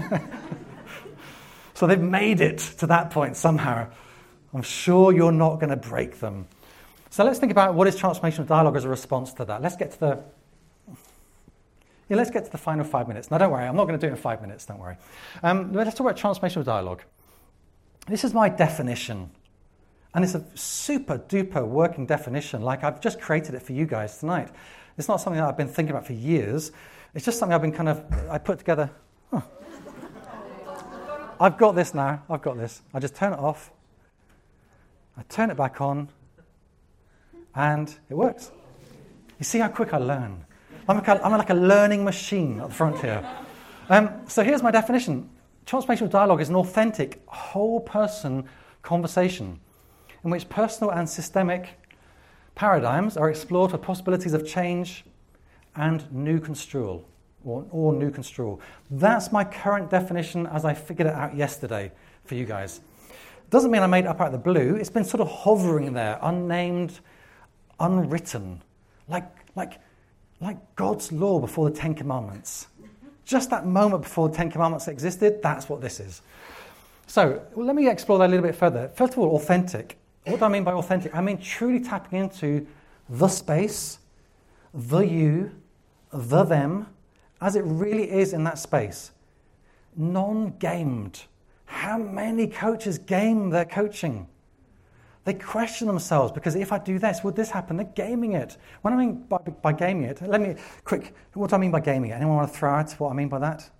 So they've made it to that point somehow. I'm sure you're not going to break them. So let's think about what is transformational dialogue as a response to that. Let's get to the yeah, let's get to the final five minutes. Now, don't worry, I'm not going to do it in five minutes, don't worry. Um, let's talk about transformational dialogue. This is my definition. And it's a super duper working definition. Like, I've just created it for you guys tonight. It's not something that I've been thinking about for years. It's just something I've been kind of, I put together. Huh. I've got this now. I've got this. I just turn it off. I turn it back on. And it works. You see how quick I learn. I'm like a, I'm like a learning machine at the front here. Um, so here's my definition. Transformational dialogue is an authentic, whole-person conversation in which personal and systemic paradigms are explored for possibilities of change and new construal, or, or new construal. That's my current definition as I figured it out yesterday for you guys. Doesn't mean I made it up out of the blue. It's been sort of hovering there, unnamed, unwritten, like, like, like God's law before the Ten Commandments. Just that moment before the Ten Commandments existed, that's what this is. So well, let me explore that a little bit further. First of all, authentic. What do I mean by authentic? I mean truly tapping into the space, the you, the them, as it really is in that space. Non-gamed. How many coaches game their coaching? They question themselves because if I do this, would this happen? They're gaming it. What I mean by, by gaming it, let me, quick, what do I mean by gaming it? Anyone want to throw out what I mean by that?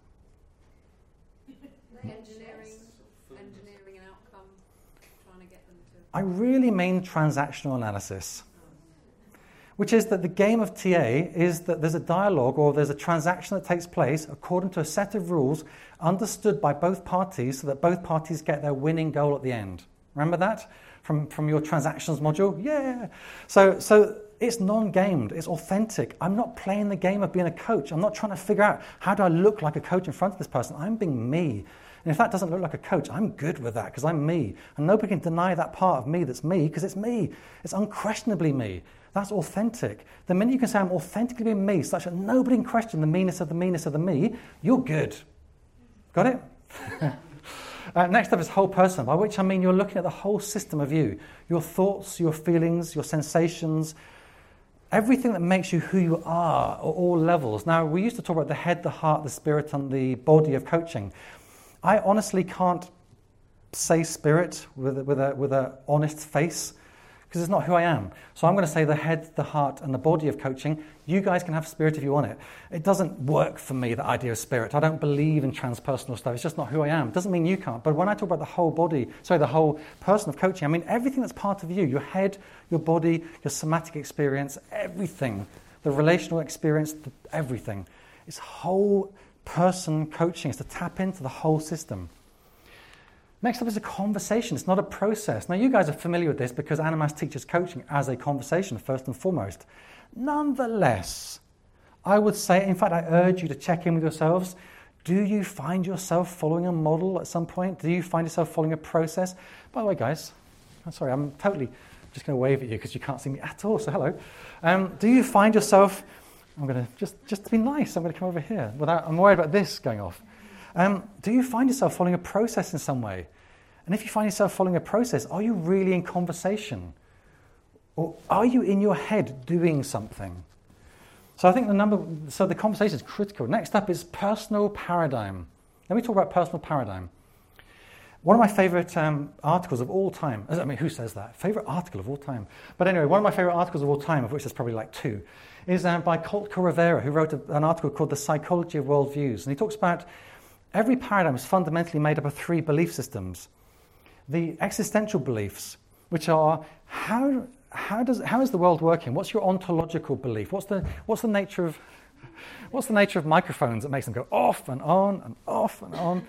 Engineering, engineering an outcome, trying to get them to... I really mean transactional analysis. which is that the game of T A is that there's a dialogue or there's a transaction that takes place according to a set of rules understood by both parties so that both parties get their winning goal at the end. Remember that from, from your transactions module? Yeah. So, so it's non-gamed. It's authentic. I'm not playing the game of being a coach. I'm not trying to figure out how do I look like a coach in front of this person. I'm being me. And if that doesn't look like a coach, I'm good with that because I'm me. And nobody can deny that part of me that's me because it's me. It's unquestionably me. That's authentic. The minute you can say I'm authentically being me, such that nobody can question the meanness of the meanness of the me, you're good. Got it? uh, next up is whole person, by which I mean you're looking at the whole system of you. Your thoughts, your feelings, your sensations, everything that makes you who you are at all levels. Now, we used to talk about the head, the heart, the spirit, and the body of coaching. I honestly can't say spirit with, with a with an honest face because it's not who I am. So I'm going to say the head, the heart, and the body of coaching. You guys can have spirit if you want it. It doesn't work for me, the idea of spirit. I don't believe in transpersonal stuff. It's just not who I am. It doesn't mean you can't. But when I talk about the whole body, sorry, the whole person of coaching, I mean everything that's part of you, your head, your body, your somatic experience, everything, the relational experience, the, everything. It's whole person coaching. It's to tap into the whole system. Next up is a conversation. It's not a process. Now, you guys are familiar with this because Animas teaches coaching as a conversation, first and foremost. Nonetheless, I would say, in fact, I urge you to check in with yourselves. Do you find yourself following a model at some point? Do you find yourself following a process? By the way, guys, I'm sorry, I'm totally just going to wave at you because you can't see me at all, so hello. Um, do you find yourself, I'm going to, just, just to be nice, I'm going to come over here. Without, I'm worried about this going off. Um, do you find yourself following a process in some way? And if you find yourself following a process, are you really in conversation? Or are you in your head doing something? So I think the number, so the conversation is critical. Next up is personal paradigm. Let me talk about personal paradigm. One of my favorite um, articles of all time, I mean, who says that? Favorite article of all time. But anyway, one of my favorite articles of all time, of which there's probably like two, is uh, by Colt Rivera, who wrote a, an article called The Psychology of Worldviews. And he talks about every paradigm is fundamentally made up of three belief systems. The existential beliefs, which are how how does how is the world working? What's your ontological belief? What's the what's the nature of what's the nature of microphones that makes them go off and on and off and on?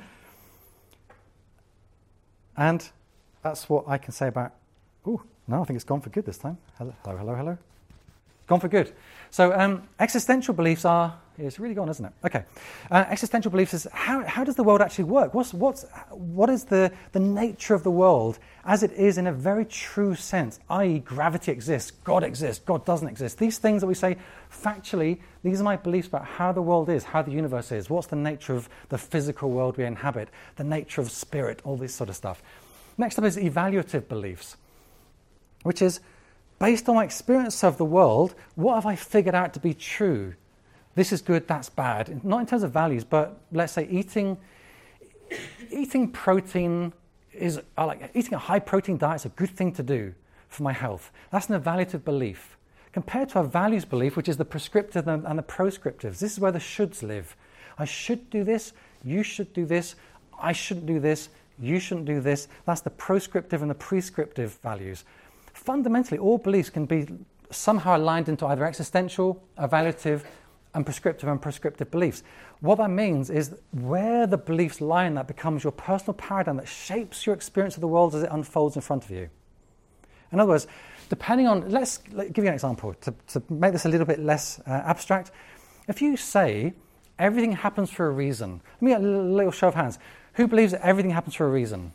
And that's what I can say about. Oh no, I think it's gone for good this time. Hello, hello, hello, hello. Gone for good. So um, existential beliefs are, it's really gone, isn't it? Okay. Uh, existential beliefs is how, how does the world actually work? What's, what's, what is the, the nature of the world as it is in a very true sense, that is gravity exists, God exists, God doesn't exist. These things that we say factually, these are my beliefs about how the world is, how the universe is, what's the nature of the physical world we inhabit, the nature of spirit, all this sort of stuff. Next up is evaluative beliefs, which is based on my experience of the world, what have I figured out to be true? This is good, that's bad. Not in terms of values, but let's say eating eating protein is, I like eating a high protein diet is a good thing to do for my health. That's an evaluative belief. Compared to a values belief, which is the prescriptive and the proscriptives. This is where the shoulds live. I should do this, you should do this, I shouldn't do this, you shouldn't do this. That's the proscriptive and the prescriptive values. Fundamentally, all beliefs can be somehow aligned into either existential, evaluative, and prescriptive and prescriptive beliefs. What that means is where the beliefs lie in that becomes your personal paradigm that shapes your experience of the world as it unfolds in front of you. In other words, depending on, let's let, give you an example to, to make this a little bit less uh, abstract. If you say everything happens for a reason, let me get a little show of hands. Who believes that everything happens for a reason?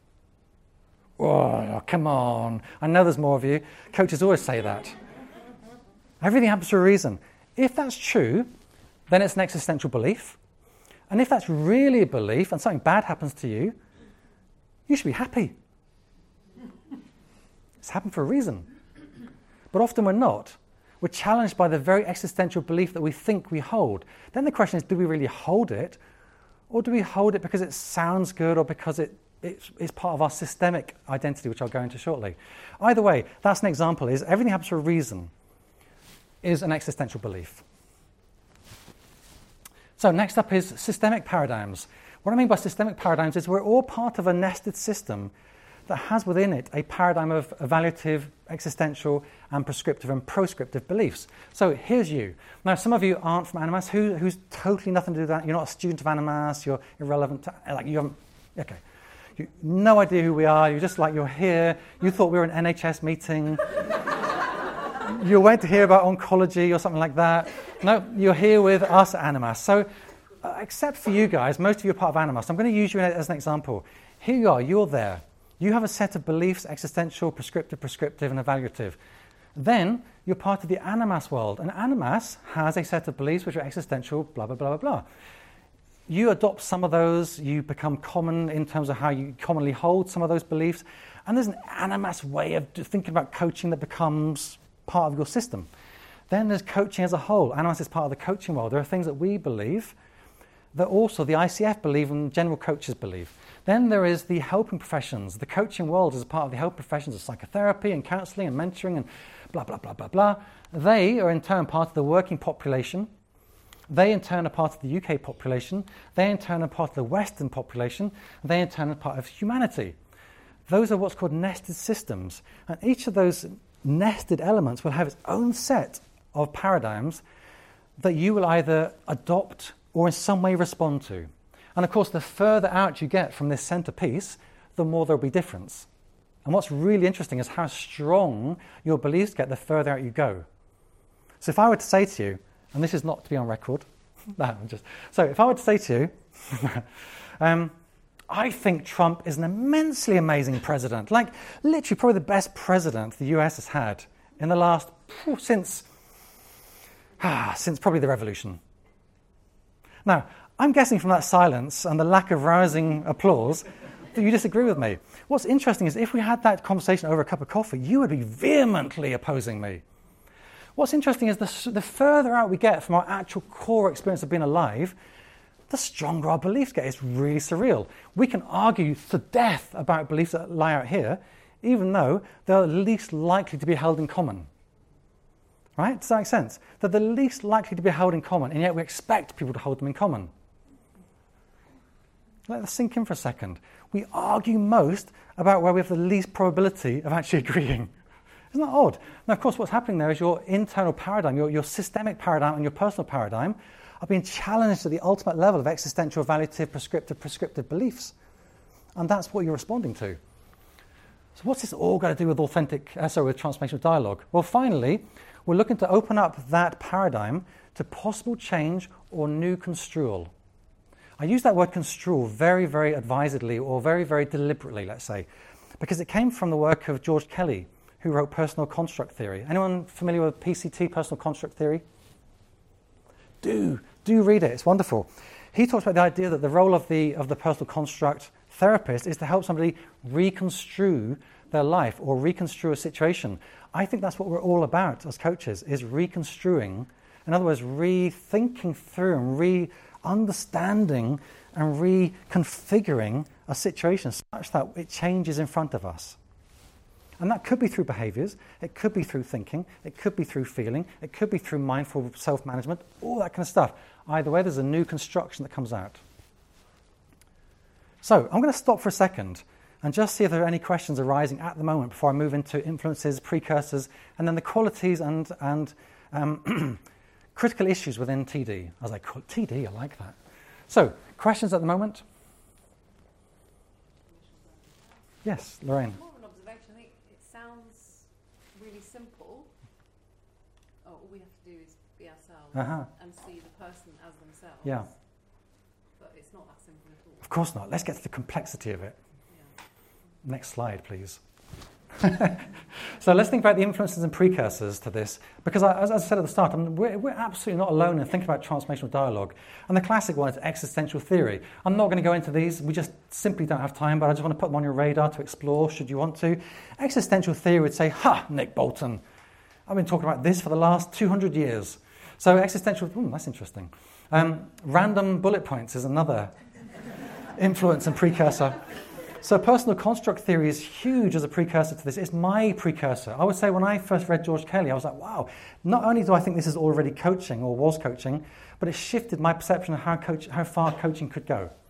Oh, come on. I know there's more of you. Coaches always say that. Everything happens for a reason. If that's true, then it's an existential belief. And if that's really a belief and something bad happens to you, you should be happy. It's happened for a reason. But often we're not. We're challenged by the very existential belief that we think we hold. Then the question is, do we really hold it? Or do we hold it because it sounds good or because it It's, it's part of our systemic identity, which I'll go into shortly. Either way, that's an example, is everything happens for a reason, is an existential belief. So next up is systemic paradigms. What I mean by systemic paradigms is we're all part of a nested system that has within it a paradigm of evaluative, existential, and prescriptive and proscriptive beliefs. So here's you. Now, some of you aren't from Animas. Who, who's totally nothing to do with that? You're not a student of Animas. You're irrelevant. To, like you haven't. Okay. You, no idea who we are. You're just like you're here. You thought we were an N H S meeting. You went to hear about oncology or something like that. No, you're here with us at Animas. So, uh, except for you guys, most of you are part of Animas. I'm going to use you as an example. Here you are. You're there. You have a set of beliefs, existential, prescriptive, prescriptive, and evaluative. Then you're part of the Animas world. And Animas has a set of beliefs which are existential, blah, blah, blah, blah, blah. You adopt some of those. You become common in terms of how you commonly hold some of those beliefs. And there's an Animas way of thinking about coaching that becomes part of your system. Then there's coaching as a whole. Animas is part of the coaching world. There are things that we believe that also the I C F believe and general coaches believe. Then there is the helping professions. The coaching world is a part of the helping professions of psychotherapy and counselling and mentoring and blah, blah, blah, blah, blah. They are in turn part of the working population. They in turn are part of the U K population. They in turn are part of the Western population. They in turn are part of humanity. Those are what's called nested systems. And each of those nested elements will have its own set of paradigms that you will either adopt or in some way respond to. And of course, the further out you get from this centerpiece, the more there'll be difference. And what's really interesting is how strong your beliefs get the further out you go. So if I were to say to you, and this is not to be on record, no, I'm just, so if I were to say to you, um, I think Trump is an immensely amazing president, like literally probably the best president the U S has had in the last, since, ah, since probably the revolution. Now, I'm guessing from that silence and the lack of rousing applause that you disagree with me. What's interesting is if we had that conversation over a cup of coffee, you would be vehemently opposing me. What's interesting is the, the further out we get from our actual core experience of being alive, the stronger our beliefs get. It's really surreal. We can argue to death about beliefs that lie out here, even though they're least likely to be held in common. Right? Does that make sense? They're the least likely to be held in common, and yet we expect people to hold them in common. Let that sink in for a second. We argue most about where we have the least probability of actually agreeing. Isn't that odd? Now, of course, what's happening there is your internal paradigm, your, your systemic paradigm and your personal paradigm are being challenged to the ultimate level of existential, evaluative, prescriptive, prescriptive beliefs. And that's what you're responding to. So what's this all got to do with authentic, uh, sorry, with transformational dialogue? Well, finally, we're looking to open up that paradigm to possible change or new construal. I use that word construal very, very advisedly or very, very deliberately, let's say, because it came from the work of George Kelly, who wrote Personal Construct Theory. Anyone familiar with P C T, Personal Construct Theory? Do, do read it. It's wonderful. He talks about the idea that the role of the, of the personal construct therapist is to help somebody reconstrue their life or reconstrue a situation. I think that's what we're all about as coaches, is reconstruing. In other words, rethinking through and re-understanding and reconfiguring a situation such that it changes in front of us. And that could be through behaviors, it could be through thinking, it could be through feeling, it could be through mindful self-management, all that kind of stuff. Either way, there's a new construction that comes out. So I'm going to stop for a second and just see if there are any questions arising at the moment before I move into influences, precursors, and then the qualities and, and um, critical issues within T D. As I call it, T D, I like that. So, questions at the moment? Yes, Lorraine. More of an observation. I think it sounds really simple. Oh, all we have to do is be ourselves uh-huh. and see the person as themselves. Yeah. But it's not that simple at all. Of course not. Let's get to the complexity of it. Yeah. Next slide, please. So let's think about the influences and precursors to this, because I, as I said at the start, I mean, we're, we're absolutely not alone in thinking about transformational dialogue. And the classic one is existential theory. I'm not going to go into these, we just simply don't have time, but I just want to put them on your radar to explore, should you want to. Existential theory would say, ha, Nick Bolton, I've been talking about this for the last two hundred years. So existential, hmm, that's interesting. Um, random bullet points is another influence and precursor. So personal construct theory is huge as a precursor to this. It's my precursor. I would say when I first read George Kelly, I was like, wow, not only do I think this is already coaching or was coaching, but it shifted my perception of how, coach, how far coaching could go.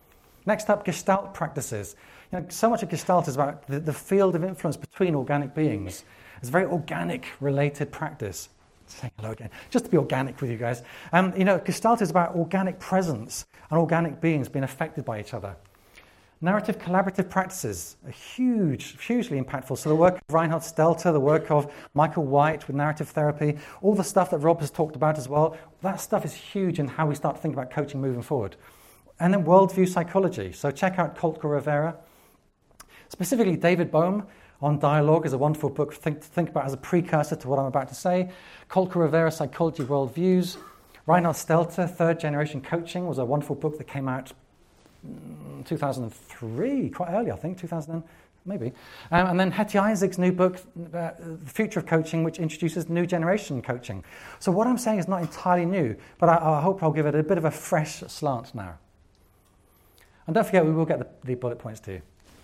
Next up, Gestalt practices. You know, so much of Gestalt is about the, the field of influence between organic beings. It's a very organic related practice. Saying hello again, just to be organic with you guys. Um, you know, Gestalt is about organic presence and organic beings being affected by each other. Narrative collaborative practices are huge, hugely impactful. So the work of Reinhard Stelter, the work of Michael White with narrative therapy, all the stuff that Rob has talked about as well, that stuff is huge in how we start to think about coaching moving forward. And then worldview psychology. So check out Kolker Rivera. Specifically, David Bohm on Dialogue is a wonderful book to think, to think about as a precursor to what I'm about to say. Kolker Rivera, Psychology Worldviews. Reinhard Stelter, Third Generation Coaching, was a wonderful book that came out in two thousand three, quite early, I think, two thousand, maybe. Um, and then Hetty Isaac's new book, uh, The Future of Coaching, which introduces new generation coaching. So what I'm saying is not entirely new, but I, I hope I'll give it a bit of a fresh slant now. And don't forget, we will get the, the bullet points to you.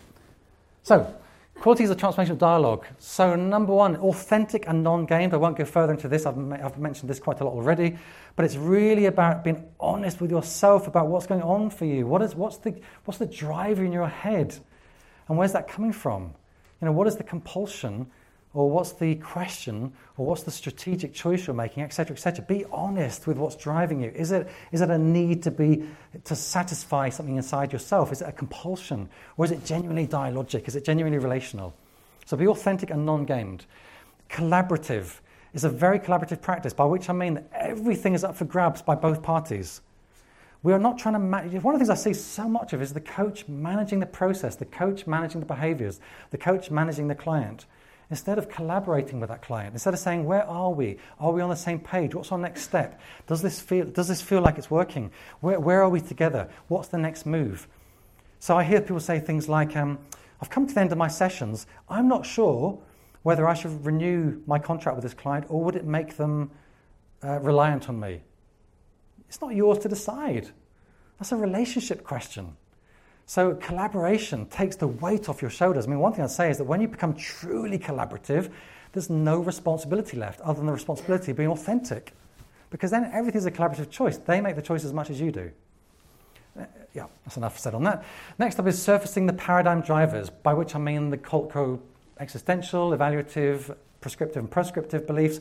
So, qualities of transformational dialogue. So number one, authentic and non-gamed. I won't go further into this. I've, I've mentioned this quite a lot already. But it's really about being honest with yourself about what's going on for you. What is, what's the, what's the driver in your head? And where's that coming from? You know, what is the compulsion? Or what's the question? Or what's the strategic choice you're making, et cetera, et cetera. Be honest with what's driving you. Is it, is it a need to be to satisfy something inside yourself? Is it a compulsion? Or is it genuinely dialogic? Is it genuinely relational? So be authentic and non-gamed. Collaborative is a very collaborative practice, by which I mean that everything is up for grabs by both parties. We are not trying to manage. One of the things I see so much of is the coach managing the process, the coach managing the behaviors, the coach managing the client. Instead of collaborating with that client, instead of saying, where are we? Are we on the same page? What's our next step? Does this feel, does this feel like it's working? Where, where are we together? What's the next move? So I hear people say things like, um, I've come to the end of my sessions. I'm not sure whether I should renew my contract with this client or would it make them uh, reliant on me? It's not yours to decide. That's a relationship question. So collaboration takes the weight off your shoulders. I mean, one thing I'd say is that when you become truly collaborative, there's no responsibility left other than the responsibility of being authentic. Because then everything's a collaborative choice. They make the choice as much as you do. Uh, yeah, that's enough said on that. Next up is surfacing the paradigm drivers, by which I mean the Kolker existential, evaluative, prescriptive and proscriptive beliefs.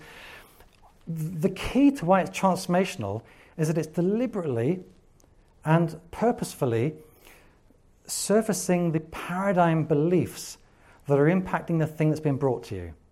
The key to why it's transformational is that it's deliberately and purposefully surfacing the paradigm beliefs that are impacting the thing that's been brought to you.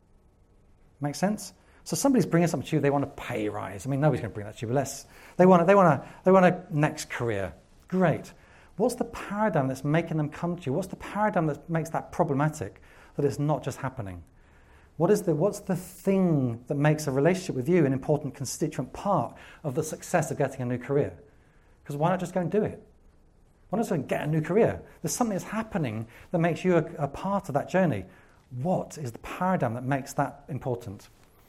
Make sense? So somebody's bringing something to you, they want a pay rise. I mean, nobody's going to bring that to you, but less. They want a, they want a, they want a next career. Great. What's the paradigm that's making them come to you? What's the paradigm that makes that problematic, that it's not just happening? What is the, what's the thing that makes a relationship with you an important constituent part of the success of getting a new career? Because why not just go and do it? Why not just get a new career? There's something that's happening that makes you a, a part of that journey. What is the paradigm that makes that important?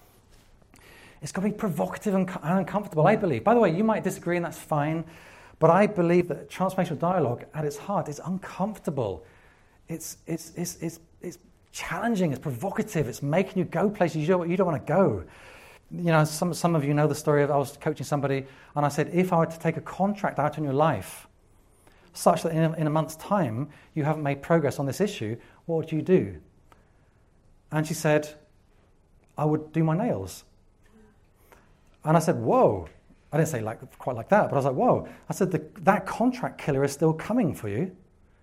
It's got to be provocative and, and uncomfortable, I believe. By the way, you might disagree and that's fine, but I believe that transformational dialogue at its heart is uncomfortable. It's, it's, it's, it's, it's challenging, it's provocative, it's making you go places you don't, you don't want to go. You know, some, some of you know the story of I was coaching somebody and I said, if I were to take a contract out in your life, such that in a, in a month's time you haven't made progress on this issue, what would you do? And she said, I would do my nails. And I said, whoa. I didn't say like quite like that, but I was like, whoa. I said, the, that contract killer is still coming for you.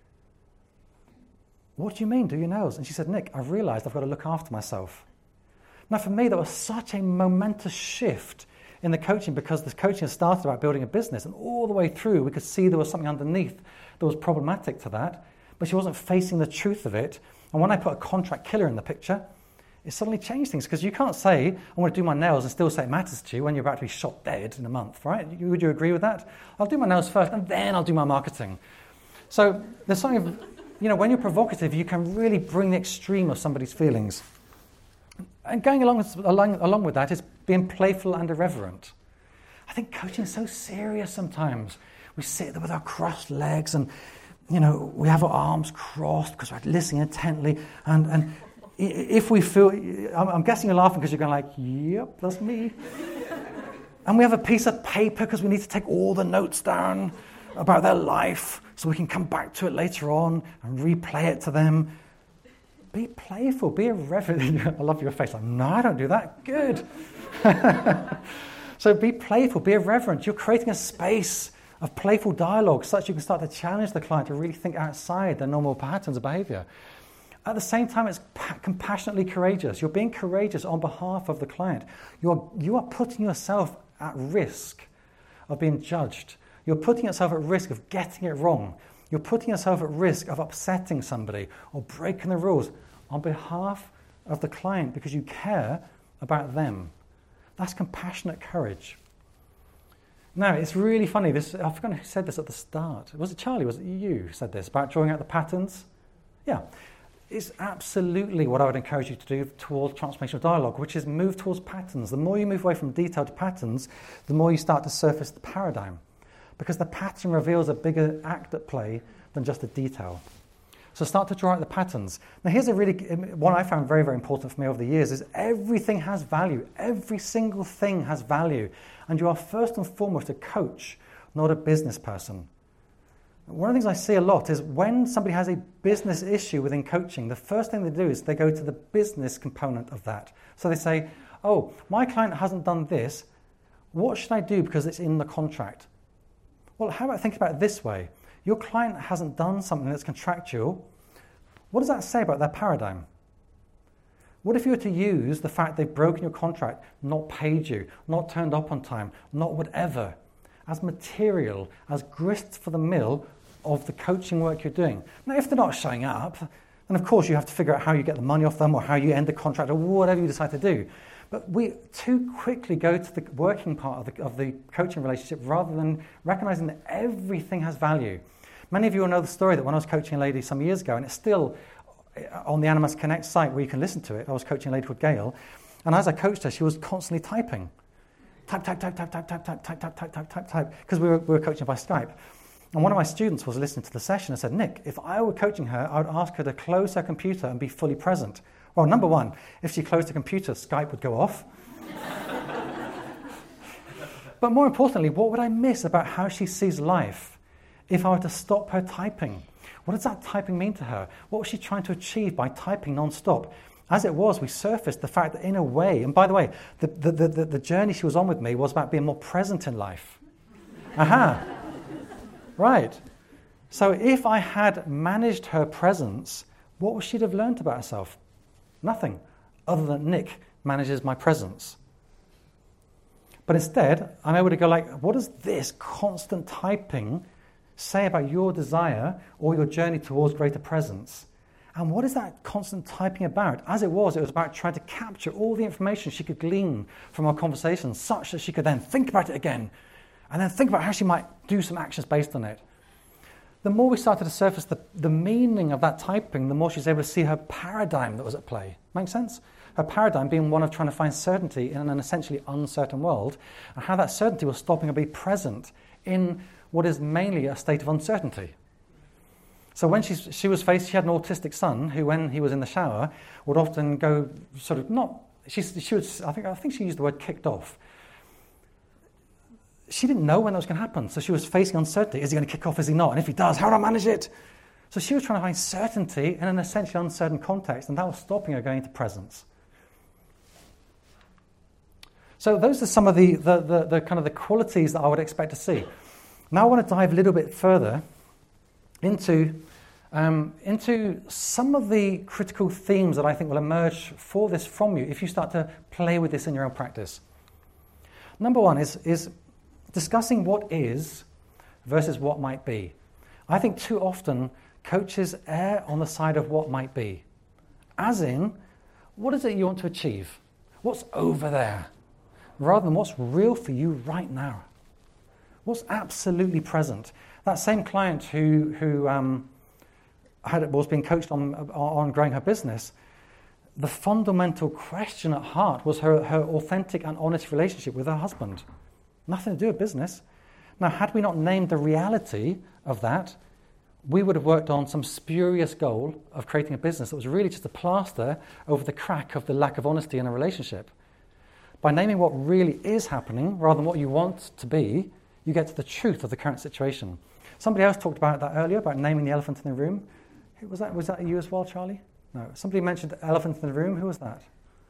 What do you mean, do your nails? And she said, Nick, I've realized I've got to look after myself. Now for me, that was such a momentous shift in the coaching, because the coaching had started about building a business, and all the way through we could see there was something underneath that was problematic to that, but she wasn't facing the truth of it. And when I put a contract killer in the picture, it suddenly changed things, because you can't say, I want to do my nails and still say it matters to you when you're about to be shot dead in a month, right? Would you agree with that? I'll do my nails first and then I'll do my marketing. So there's something, you know, when you're provocative, you can really bring the extreme of somebody's feelings. And going along with, along, along with that is being playful and irreverent. I think coaching is so serious sometimes. We sit there with our crossed legs and, you know, we have our arms crossed because we're listening intently. And, and if we feel, I'm, I'm guessing you're laughing because you're going like, yep, that's me. And we have a piece of paper because we need to take all the notes down. about their life so we can come back to it later on and replay it to them. Be playful, be irreverent. I love your face. Like, no, I don't do that. Good. So be playful, be irreverent. You're creating a space of playful dialogue such you can start to challenge the client to really think outside their normal patterns of behavior. At the same time, it's pa- compassionately courageous. You're being courageous on behalf of the client. You're, you are putting yourself at risk of being judged. You're putting yourself at risk of getting it wrong. You're putting yourself at risk of upsetting somebody or breaking the rules on behalf of the client because you care about them. That's compassionate courage. Now, it's really funny. This, I forgot who said this at the start. Was it Charlie? Was it you who said this about drawing out the patterns? Yeah. It's absolutely what I would encourage you to do towards transformational dialogue, which is move towards patterns. The more you move away from detail to patterns, the more you start to surface the paradigm, because the pattern reveals a bigger act at play than just the detail. So start to draw out the patterns. Now here's a really, one I found very, very important for me over the years is everything has value. Every single thing has value. And you are first and foremost a coach, not a business person. One of the things I see a lot is when somebody has a business issue within coaching, the first thing they do is they go to the business component of that. So they say, oh, my client hasn't done this. What should I do because it's in the contract? Well, how about think about it this way? Your client hasn't done something that's contractual. What does that say about their paradigm? What if you were to use the fact they've broken your contract, not paid you, not turned up on time, not whatever, as material, as grist for the mill of the coaching work you're doing? Now, if they're not showing up, then of course you have to figure out how you get the money off them or how you end the contract or whatever you decide to do. But we too quickly go to the working part of the, of the coaching relationship rather than recognizing that everything has value. Many of you will know the story that when I was coaching a lady some years ago, and it's still on the Animas Connect site where you can listen to it, I was coaching a lady called Gail, and as I coached her, she was constantly typing. Type, type, type, type, type, type, type, type, type, type, type, type, type, because we were, we were coaching by Skype. And one of my students was listening to the session and said, Nick, if I were coaching her, I would ask her to close her computer and be fully present. Well, number one, if she closed the computer, Skype would go off. But more importantly, what would I miss about how she sees life if I were to stop her typing? What does that typing mean to her? What was she trying to achieve by typing non-stop? As it was, we surfaced the fact that in a way, and by the way, the, the, the, the journey she was on with me was about being more present in life. Aha. Right. So if I had managed her presence, what would she have learned about herself? Nothing, other than Nick manages my presence. But instead, I'm able to go like, what does this constant typing say about your desire or your journey towards greater presence? And what is that constant typing about? As it was, it was about trying to capture all the information she could glean from our conversations such that she could then think about it again and then think about how she might do some actions based on it. The more we started to surface the, the meaning of that typing, the more she's able to see her paradigm that was at play. Make sense? Her paradigm being one of trying to find certainty in an essentially uncertain world, and how that certainty was stopping her be present in what is mainly a state of uncertainty. So when she, she was faced, she had an autistic son who, when he was in the shower, would often go sort of not, she, she would, I think, I think she used the word kicked off. She didn't know when that was going to happen, so she was facing uncertainty. Is he going to kick off, is he not? And if he does, how do I manage it? So she was trying to find certainty in an essentially uncertain context, and that was stopping her going into presence. So those are some of the, the, the, the kind of the qualities that I would expect to see. Now I want to dive a little bit further into, um, into some of the critical themes that I think will emerge for this from you if you start to play with this in your own practice. Number one is, is discussing what is versus what might be. I think too often coaches err on the side of what might be. As in, what is it you want to achieve? What's over there? Rather than what's real for you right now. What's absolutely present. That same client who, who um, had, was being coached on, on growing her business, the fundamental question at heart was her, her authentic and honest relationship with her husband. Nothing to do with business. Now, had we not named the reality of that, we would have worked on some spurious goal of creating a business that was really just a plaster over the crack of the lack of honesty in a relationship. By naming what really is happening, rather than what you want to be, you get to the truth of the current situation. Somebody else talked about that earlier, about naming the elephant in the room. Who was that? Was that you as well, Charlie? No. Somebody mentioned elephant in the room. Who was that?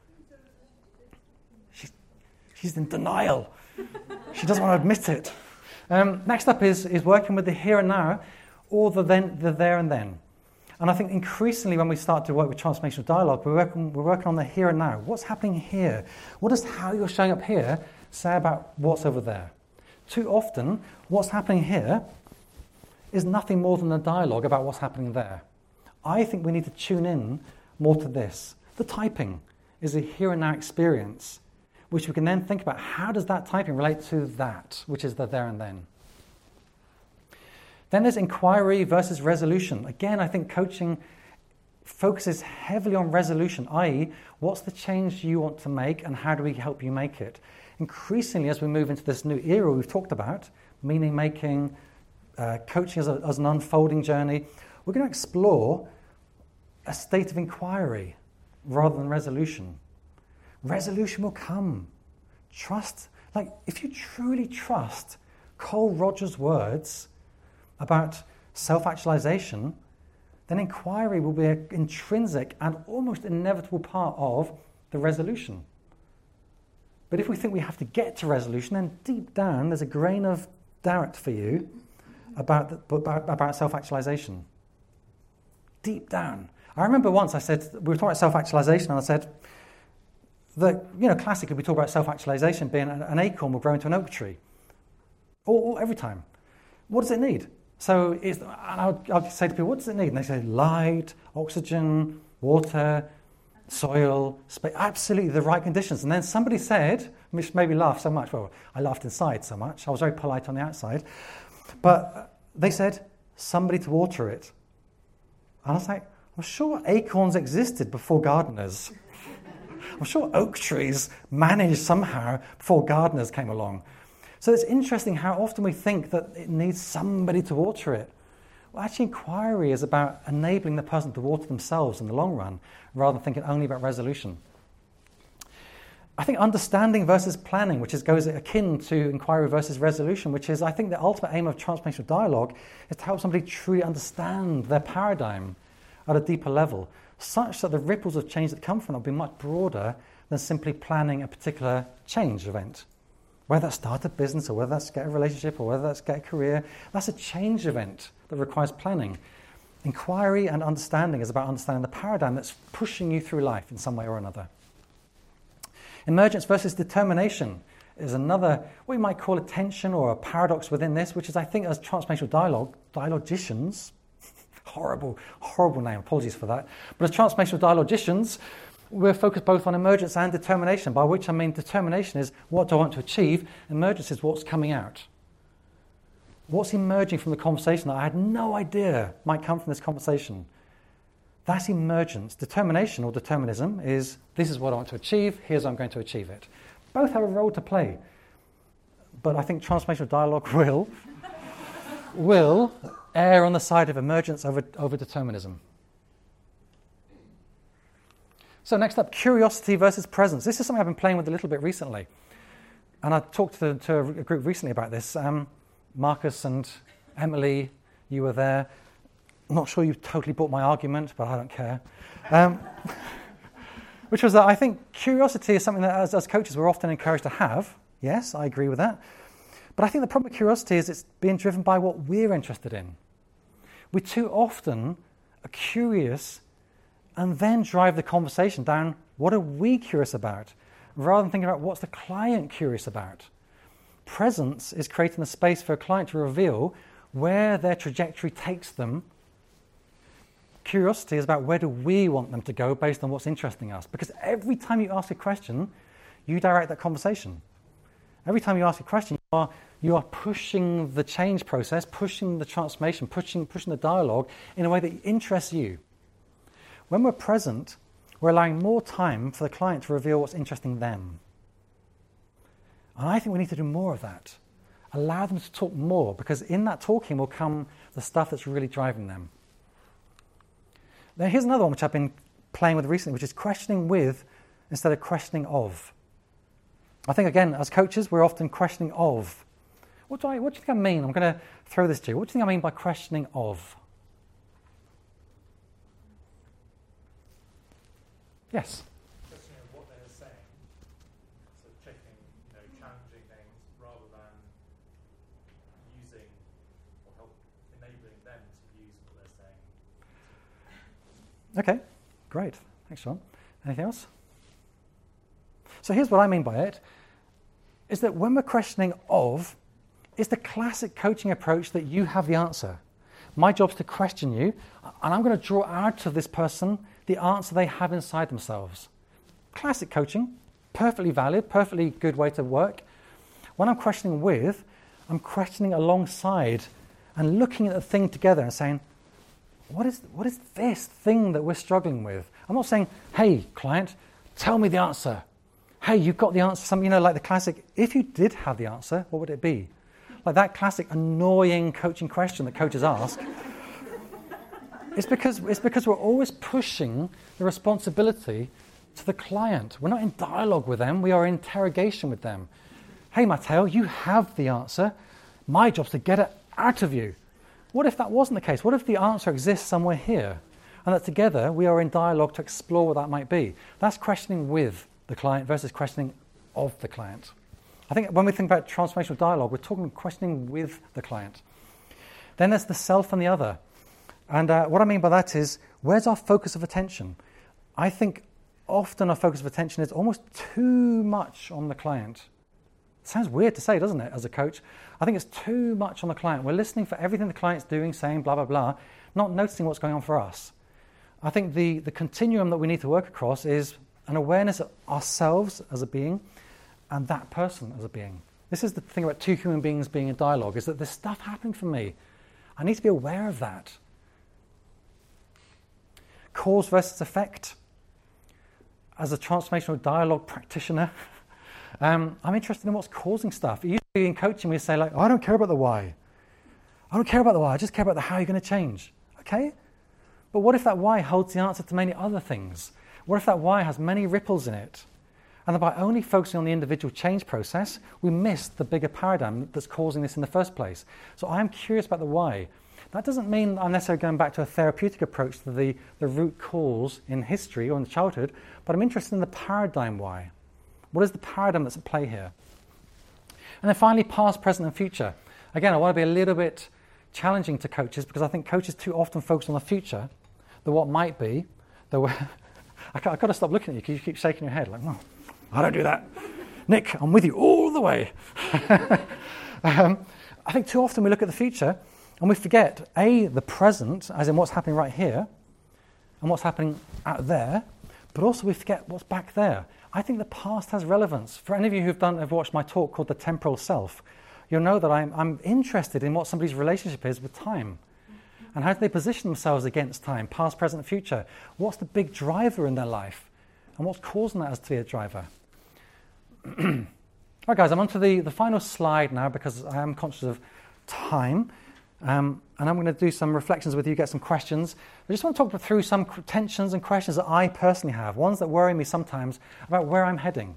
She's, she's in denial. She doesn't want to admit it. Um, next up is, is working with the here and now, or the then, the there and then. And I think increasingly when we start to work with transformational dialogue, we're working, we're working on the here and now. What's happening here? What does how you're showing up here say about what's over there? Too often, what's happening here is nothing more than a dialogue about what's happening there. I think we need to tune in more to this. The typing is a here and now experience, which we can then think about how does that typing relate to that, which is the there and then. Then there's inquiry versus resolution. Again, I think coaching focuses heavily on resolution, that is, what's the change you want to make and how do we help you make it? Increasingly, as we move into this new era we've talked about, meaning making, uh, coaching as, a, as an unfolding journey, we're going to explore a state of inquiry rather than resolution. Resolution will come. Trust, like if you truly trust Cole Rogers' words about self-actualization, then inquiry will be an intrinsic and almost inevitable part of the resolution. But if we think we have to get to resolution, then deep down there's a grain of doubt for you about, the, about, about self-actualization. Deep down. I remember once I said, we were talking about self-actualization, and I said, that, you know, classically we talk about self-actualization being an, an acorn will grow into an oak tree. All, all, every time. What does it need? So it's, and I'll, I'll say to people, what does it need? And they say light, oxygen, water, soil, space, absolutely the right conditions. And then somebody said, which made me laugh so much, well, I laughed inside so much, I was very polite on the outside, but they said, somebody to water it. And I was like, I'm sure acorns existed before gardeners. I'm sure oak trees managed somehow before gardeners came along. So it's interesting how often we think that it needs somebody to water it. Well, actually, inquiry is about enabling the person to water themselves in the long run, rather than thinking only about resolution. I think understanding versus planning, which is, goes akin to inquiry versus resolution, which is, I think, the ultimate aim of transformational dialogue is to help somebody truly understand their paradigm at a deeper level, such that the ripples of change that come from it will be much broader than simply planning a particular change event. Whether that's start a business or whether that's get a relationship or whether that's get a career, that's a change event that requires planning. Inquiry and understanding is about understanding the paradigm that's pushing you through life in some way or another. Emergence versus determination is another, what you might call a tension or a paradox within this, which is, I think, as transformational dialogue, dialogicians, horrible, horrible name, apologies for that, but as transformational dialogicians, we're focused both on emergence and determination, by which I mean determination is what do I want to achieve, emergence is what's coming out. What's emerging from the conversation that I had no idea might come from this conversation. That's emergence. Determination or determinism is this is what I want to achieve, here's how I'm going to achieve it. Both have a role to play. But I think transformational dialogue will, will err on the side of emergence over, over determinism. So next up, curiosity versus presence. This is something I've been playing with a little bit recently. And I talked to, to a group recently about this. Um, Marcus and Emily, you were there. I'm not sure you totally bought my argument, but I don't care. Um, which was that I think curiosity is something that as, as coaches we're often encouraged to have. Yes, I agree with that. But I think the problem with curiosity is it's being driven by what we're interested in. We too often are curious and then drive the conversation down, what are we curious about, rather than thinking about what's the client curious about. Presence is creating the space for a client to reveal where their trajectory takes them. Curiosity is about where do we want them to go based on what's interesting us. Because every time you ask a question, you direct that conversation. Every time you ask a question, you are, you are pushing the change process, pushing the transformation, pushing, pushing the dialogue in a way that interests you. When we're present, we're allowing more time for the client to reveal what's interesting them. And I think we need to do more of that. Allow them to talk more, because in that talking will come the stuff that's really driving them. Now here's another one which I've been playing with recently, which is questioning with instead of questioning of. I think, again, as coaches, we're often questioning of. What do I, what do you think I mean? I'm going to throw this to you. What do you think I mean by questioning of? Yes? Questioning of what they're saying. So checking, you know, challenging things rather than using or help enabling them to use what they're saying. Okay, great. Thanks, John. Anything else? So here's what I mean by it, is that when we're questioning of, it's the classic coaching approach that you have the answer. My job's to question you, and I'm going to draw out of this person the answer they have inside themselves. Classic coaching, perfectly valid, perfectly good way to work. When I'm questioning with, I'm questioning alongside and looking at the thing together and saying, what is, what is this thing that we're struggling with? I'm not saying, hey, client, tell me the answer. Hey, you've got the answer. Some, you know, like the classic, if you did have the answer, what would it be? Like that classic annoying coaching question that coaches ask. It's because, it's because we're always pushing the responsibility to the client. We're not in dialogue with them. We are in interrogation with them. Hey, Matteo, you have the answer. My job's to get it out of you. What if that wasn't the case? What if the answer exists somewhere here? And that together we are in dialogue to explore what that might be. That's questioning with the client versus questioning of the client. I think when we think about transformational dialogue, we're talking questioning with the client. Then there's the self and the other. And uh, what I mean by that is, where's our focus of attention? I think often our focus of attention is almost too much on the client. It sounds weird to say, doesn't it, as a coach? I think it's too much on the client. We're listening for everything the client's doing, saying, blah, blah, blah, not noticing what's going on for us. I think the, the continuum that we need to work across is an awareness of ourselves as a being and that person as a being. This is the thing about two human beings being in dialogue, is that there's stuff happening for me. I need to be aware of that. Cause versus effect. As a transformational dialogue practitioner, um, I'm interested in what's causing stuff. Usually in coaching we say, like, oh, I don't care about the why. I don't care about the why, I just care about the how you're going to change. Okay? But what if that why holds the answer to many other things? What if that why has many ripples in it? And that by only focusing on the individual change process, we miss the bigger paradigm that's causing this in the first place. So I'm curious about the why. That doesn't mean I'm necessarily going back to a therapeutic approach to the, the root cause in history or in childhood, but I'm interested in the paradigm why. What is the paradigm that's at play here? And then finally, past, present, and future. Again, I want to be a little bit challenging to coaches because I think coaches too often focus on the future, the what might be. The I've got to stop looking at you because you keep shaking your head like, no, I don't do that. Nick, I'm with you all the way. um, I think too often we look at the future and we forget, A, the present, as in what's happening right here, and what's happening out there, but also we forget what's back there. I think the past has relevance. For any of you who've done, have watched my talk called The Temporal Self, you'll know that I'm, I'm interested in what somebody's relationship is with time. And how do they position themselves against time, past, present, and future? What's the big driver in their life? And what's causing that as to be a driver? All right, guys, I'm on to the, the final slide now because I am conscious of time. Um, and I'm going to do some reflections with you, get some questions. I just want to talk through some tensions and questions that I personally have, ones that worry me sometimes about where I'm heading.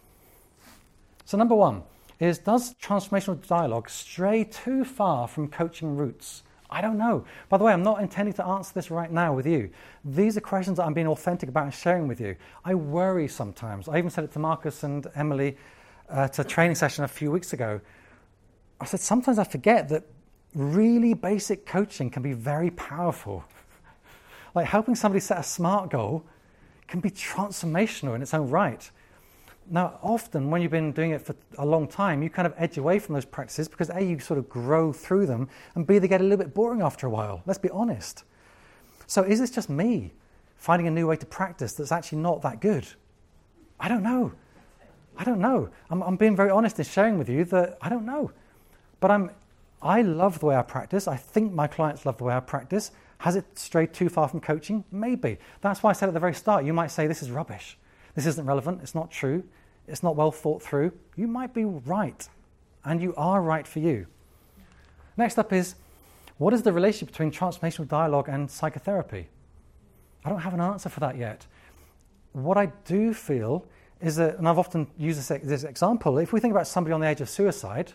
So number one is, does transformational dialogue stray too far from coaching roots? I don't know. By the way, I'm not intending to answer this right now with you. These are questions that I'm being authentic about and sharing with you. I worry sometimes. I even said it to Marcus and Emily at a training session a few weeks ago. I said, sometimes I forget that really basic coaching can be very powerful. Like helping somebody set a SMART goal can be transformational in its own right. Now, often when you've been doing it for a long time, you kind of edge away from those practices because A, you sort of grow through them, and B, they get a little bit boring after a while. Let's be honest. So is this just me finding a new way to practice that's actually not that good? I don't know. I don't know. I'm, I'm being very honest in sharing with you that I don't know. But I'm, I love the way I practice. I think my clients love the way I practice. Has it strayed too far from coaching? Maybe. That's why I said at the very start, you might say this is rubbish. This isn't relevant, it's not true, it's not well thought through. You might be right, and you are right for you. Next up is, what is the relationship between transformational dialogue and psychotherapy? I don't have an answer for that yet. What I do feel is that, and I've often used this, this example, if we think about somebody on the edge of suicide,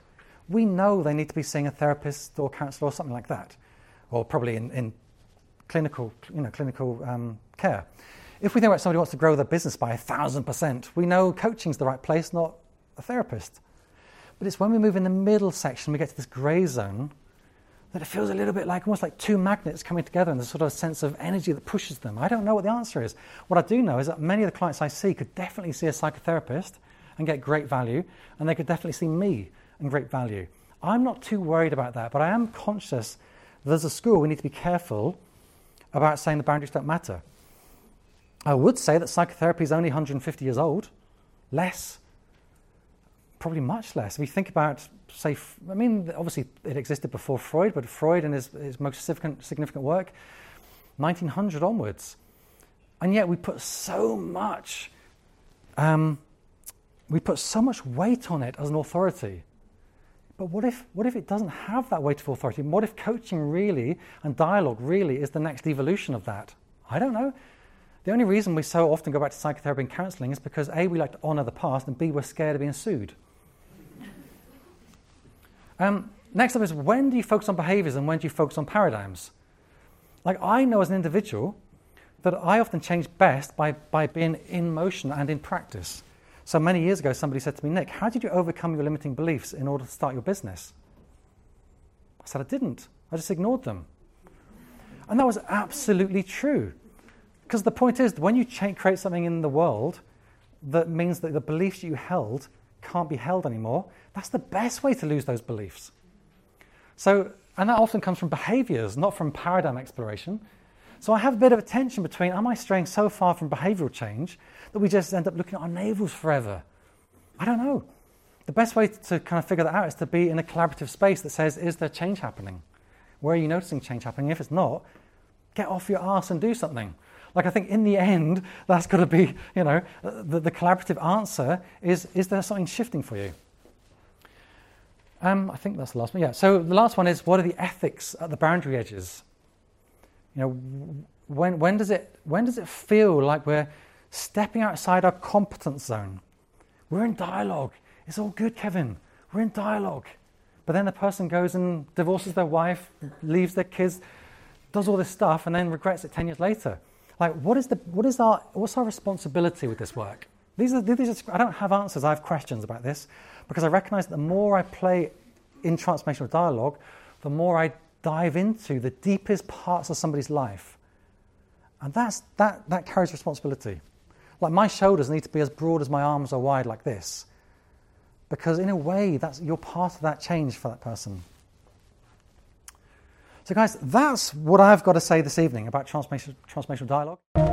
we know they need to be seeing a therapist or counsellor or something like that, or probably in, in clinical, you know, clinical um, care. If we think about somebody who wants to grow their business by a thousand percent, we know coaching's the right place, not a therapist. But it's when we move in the middle section, we get to this grey zone, that it feels a little bit like almost like two magnets coming together and there's sort of a sense of energy that pushes them. I don't know what the answer is. What I do know is that many of the clients I see could definitely see a psychotherapist and get great value, and they could definitely see me and great value. I'm not too worried about that, but I am conscious that as a school we need to be careful about saying the boundaries don't matter. I would say that psychotherapy is only one hundred fifty years old, less, probably much less. If we think about, say, I mean, obviously it existed before Freud, but Freud and his, his most significant, significant work, nineteen hundred onwards. And yet we put so much, um, we put so much weight on it as an authority. But what if, what if it doesn't have that weight of authority? What if coaching really and dialogue really is the next evolution of that? I don't know. The only reason we so often go back to psychotherapy and counselling is because A, we like to honour the past, and B, we're scared of being sued. Um, next up is, when do you focus on behaviours and when do you focus on paradigms? Like, I know as an individual that I often change best by, by being in motion and in practice. So many years ago, somebody said to me, Nick, how did you overcome your limiting beliefs in order to start your business? I said, I didn't. I just ignored them. And that was absolutely true. Because the point is, when you cha- create something in the world that means that the beliefs you held can't be held anymore, that's the best way to lose those beliefs. So, and that often comes from behaviours, not from paradigm exploration. So I have a bit of a tension between, am I straying so far from behavioural change that we just end up looking at our navels forever? I don't know. The best way to kind of figure that out is to be in a collaborative space that says, is there change happening? Where are you noticing change happening? If it's not, get off your arse and do something. Like, I think in the end, that's got to be, you know, the, the collaborative answer is, is there something shifting for you? Um, I think that's the last one. Yeah, so the last one is, what are the ethics at the boundary edges? You know, when when does it when does it feel like we're stepping outside our competence zone? We're in dialogue. It's all good, Kevin. We're in dialogue. But then the person goes and divorces their wife, leaves their kids, does all this stuff, and then regrets it ten years later. Like, what is the what is our what's our responsibility with this work? These are these are. I don't have answers. I have questions about this, because I recognise that the more I play in transformational dialogue, the more I dive into the deepest parts of somebody's life, and that's that that carries responsibility. Like, my shoulders need to be as broad as my arms are wide, like this, because in a way, that's you're part of that change for that person. So guys, that's what I've got to say this evening about transformational, transformational dialogue.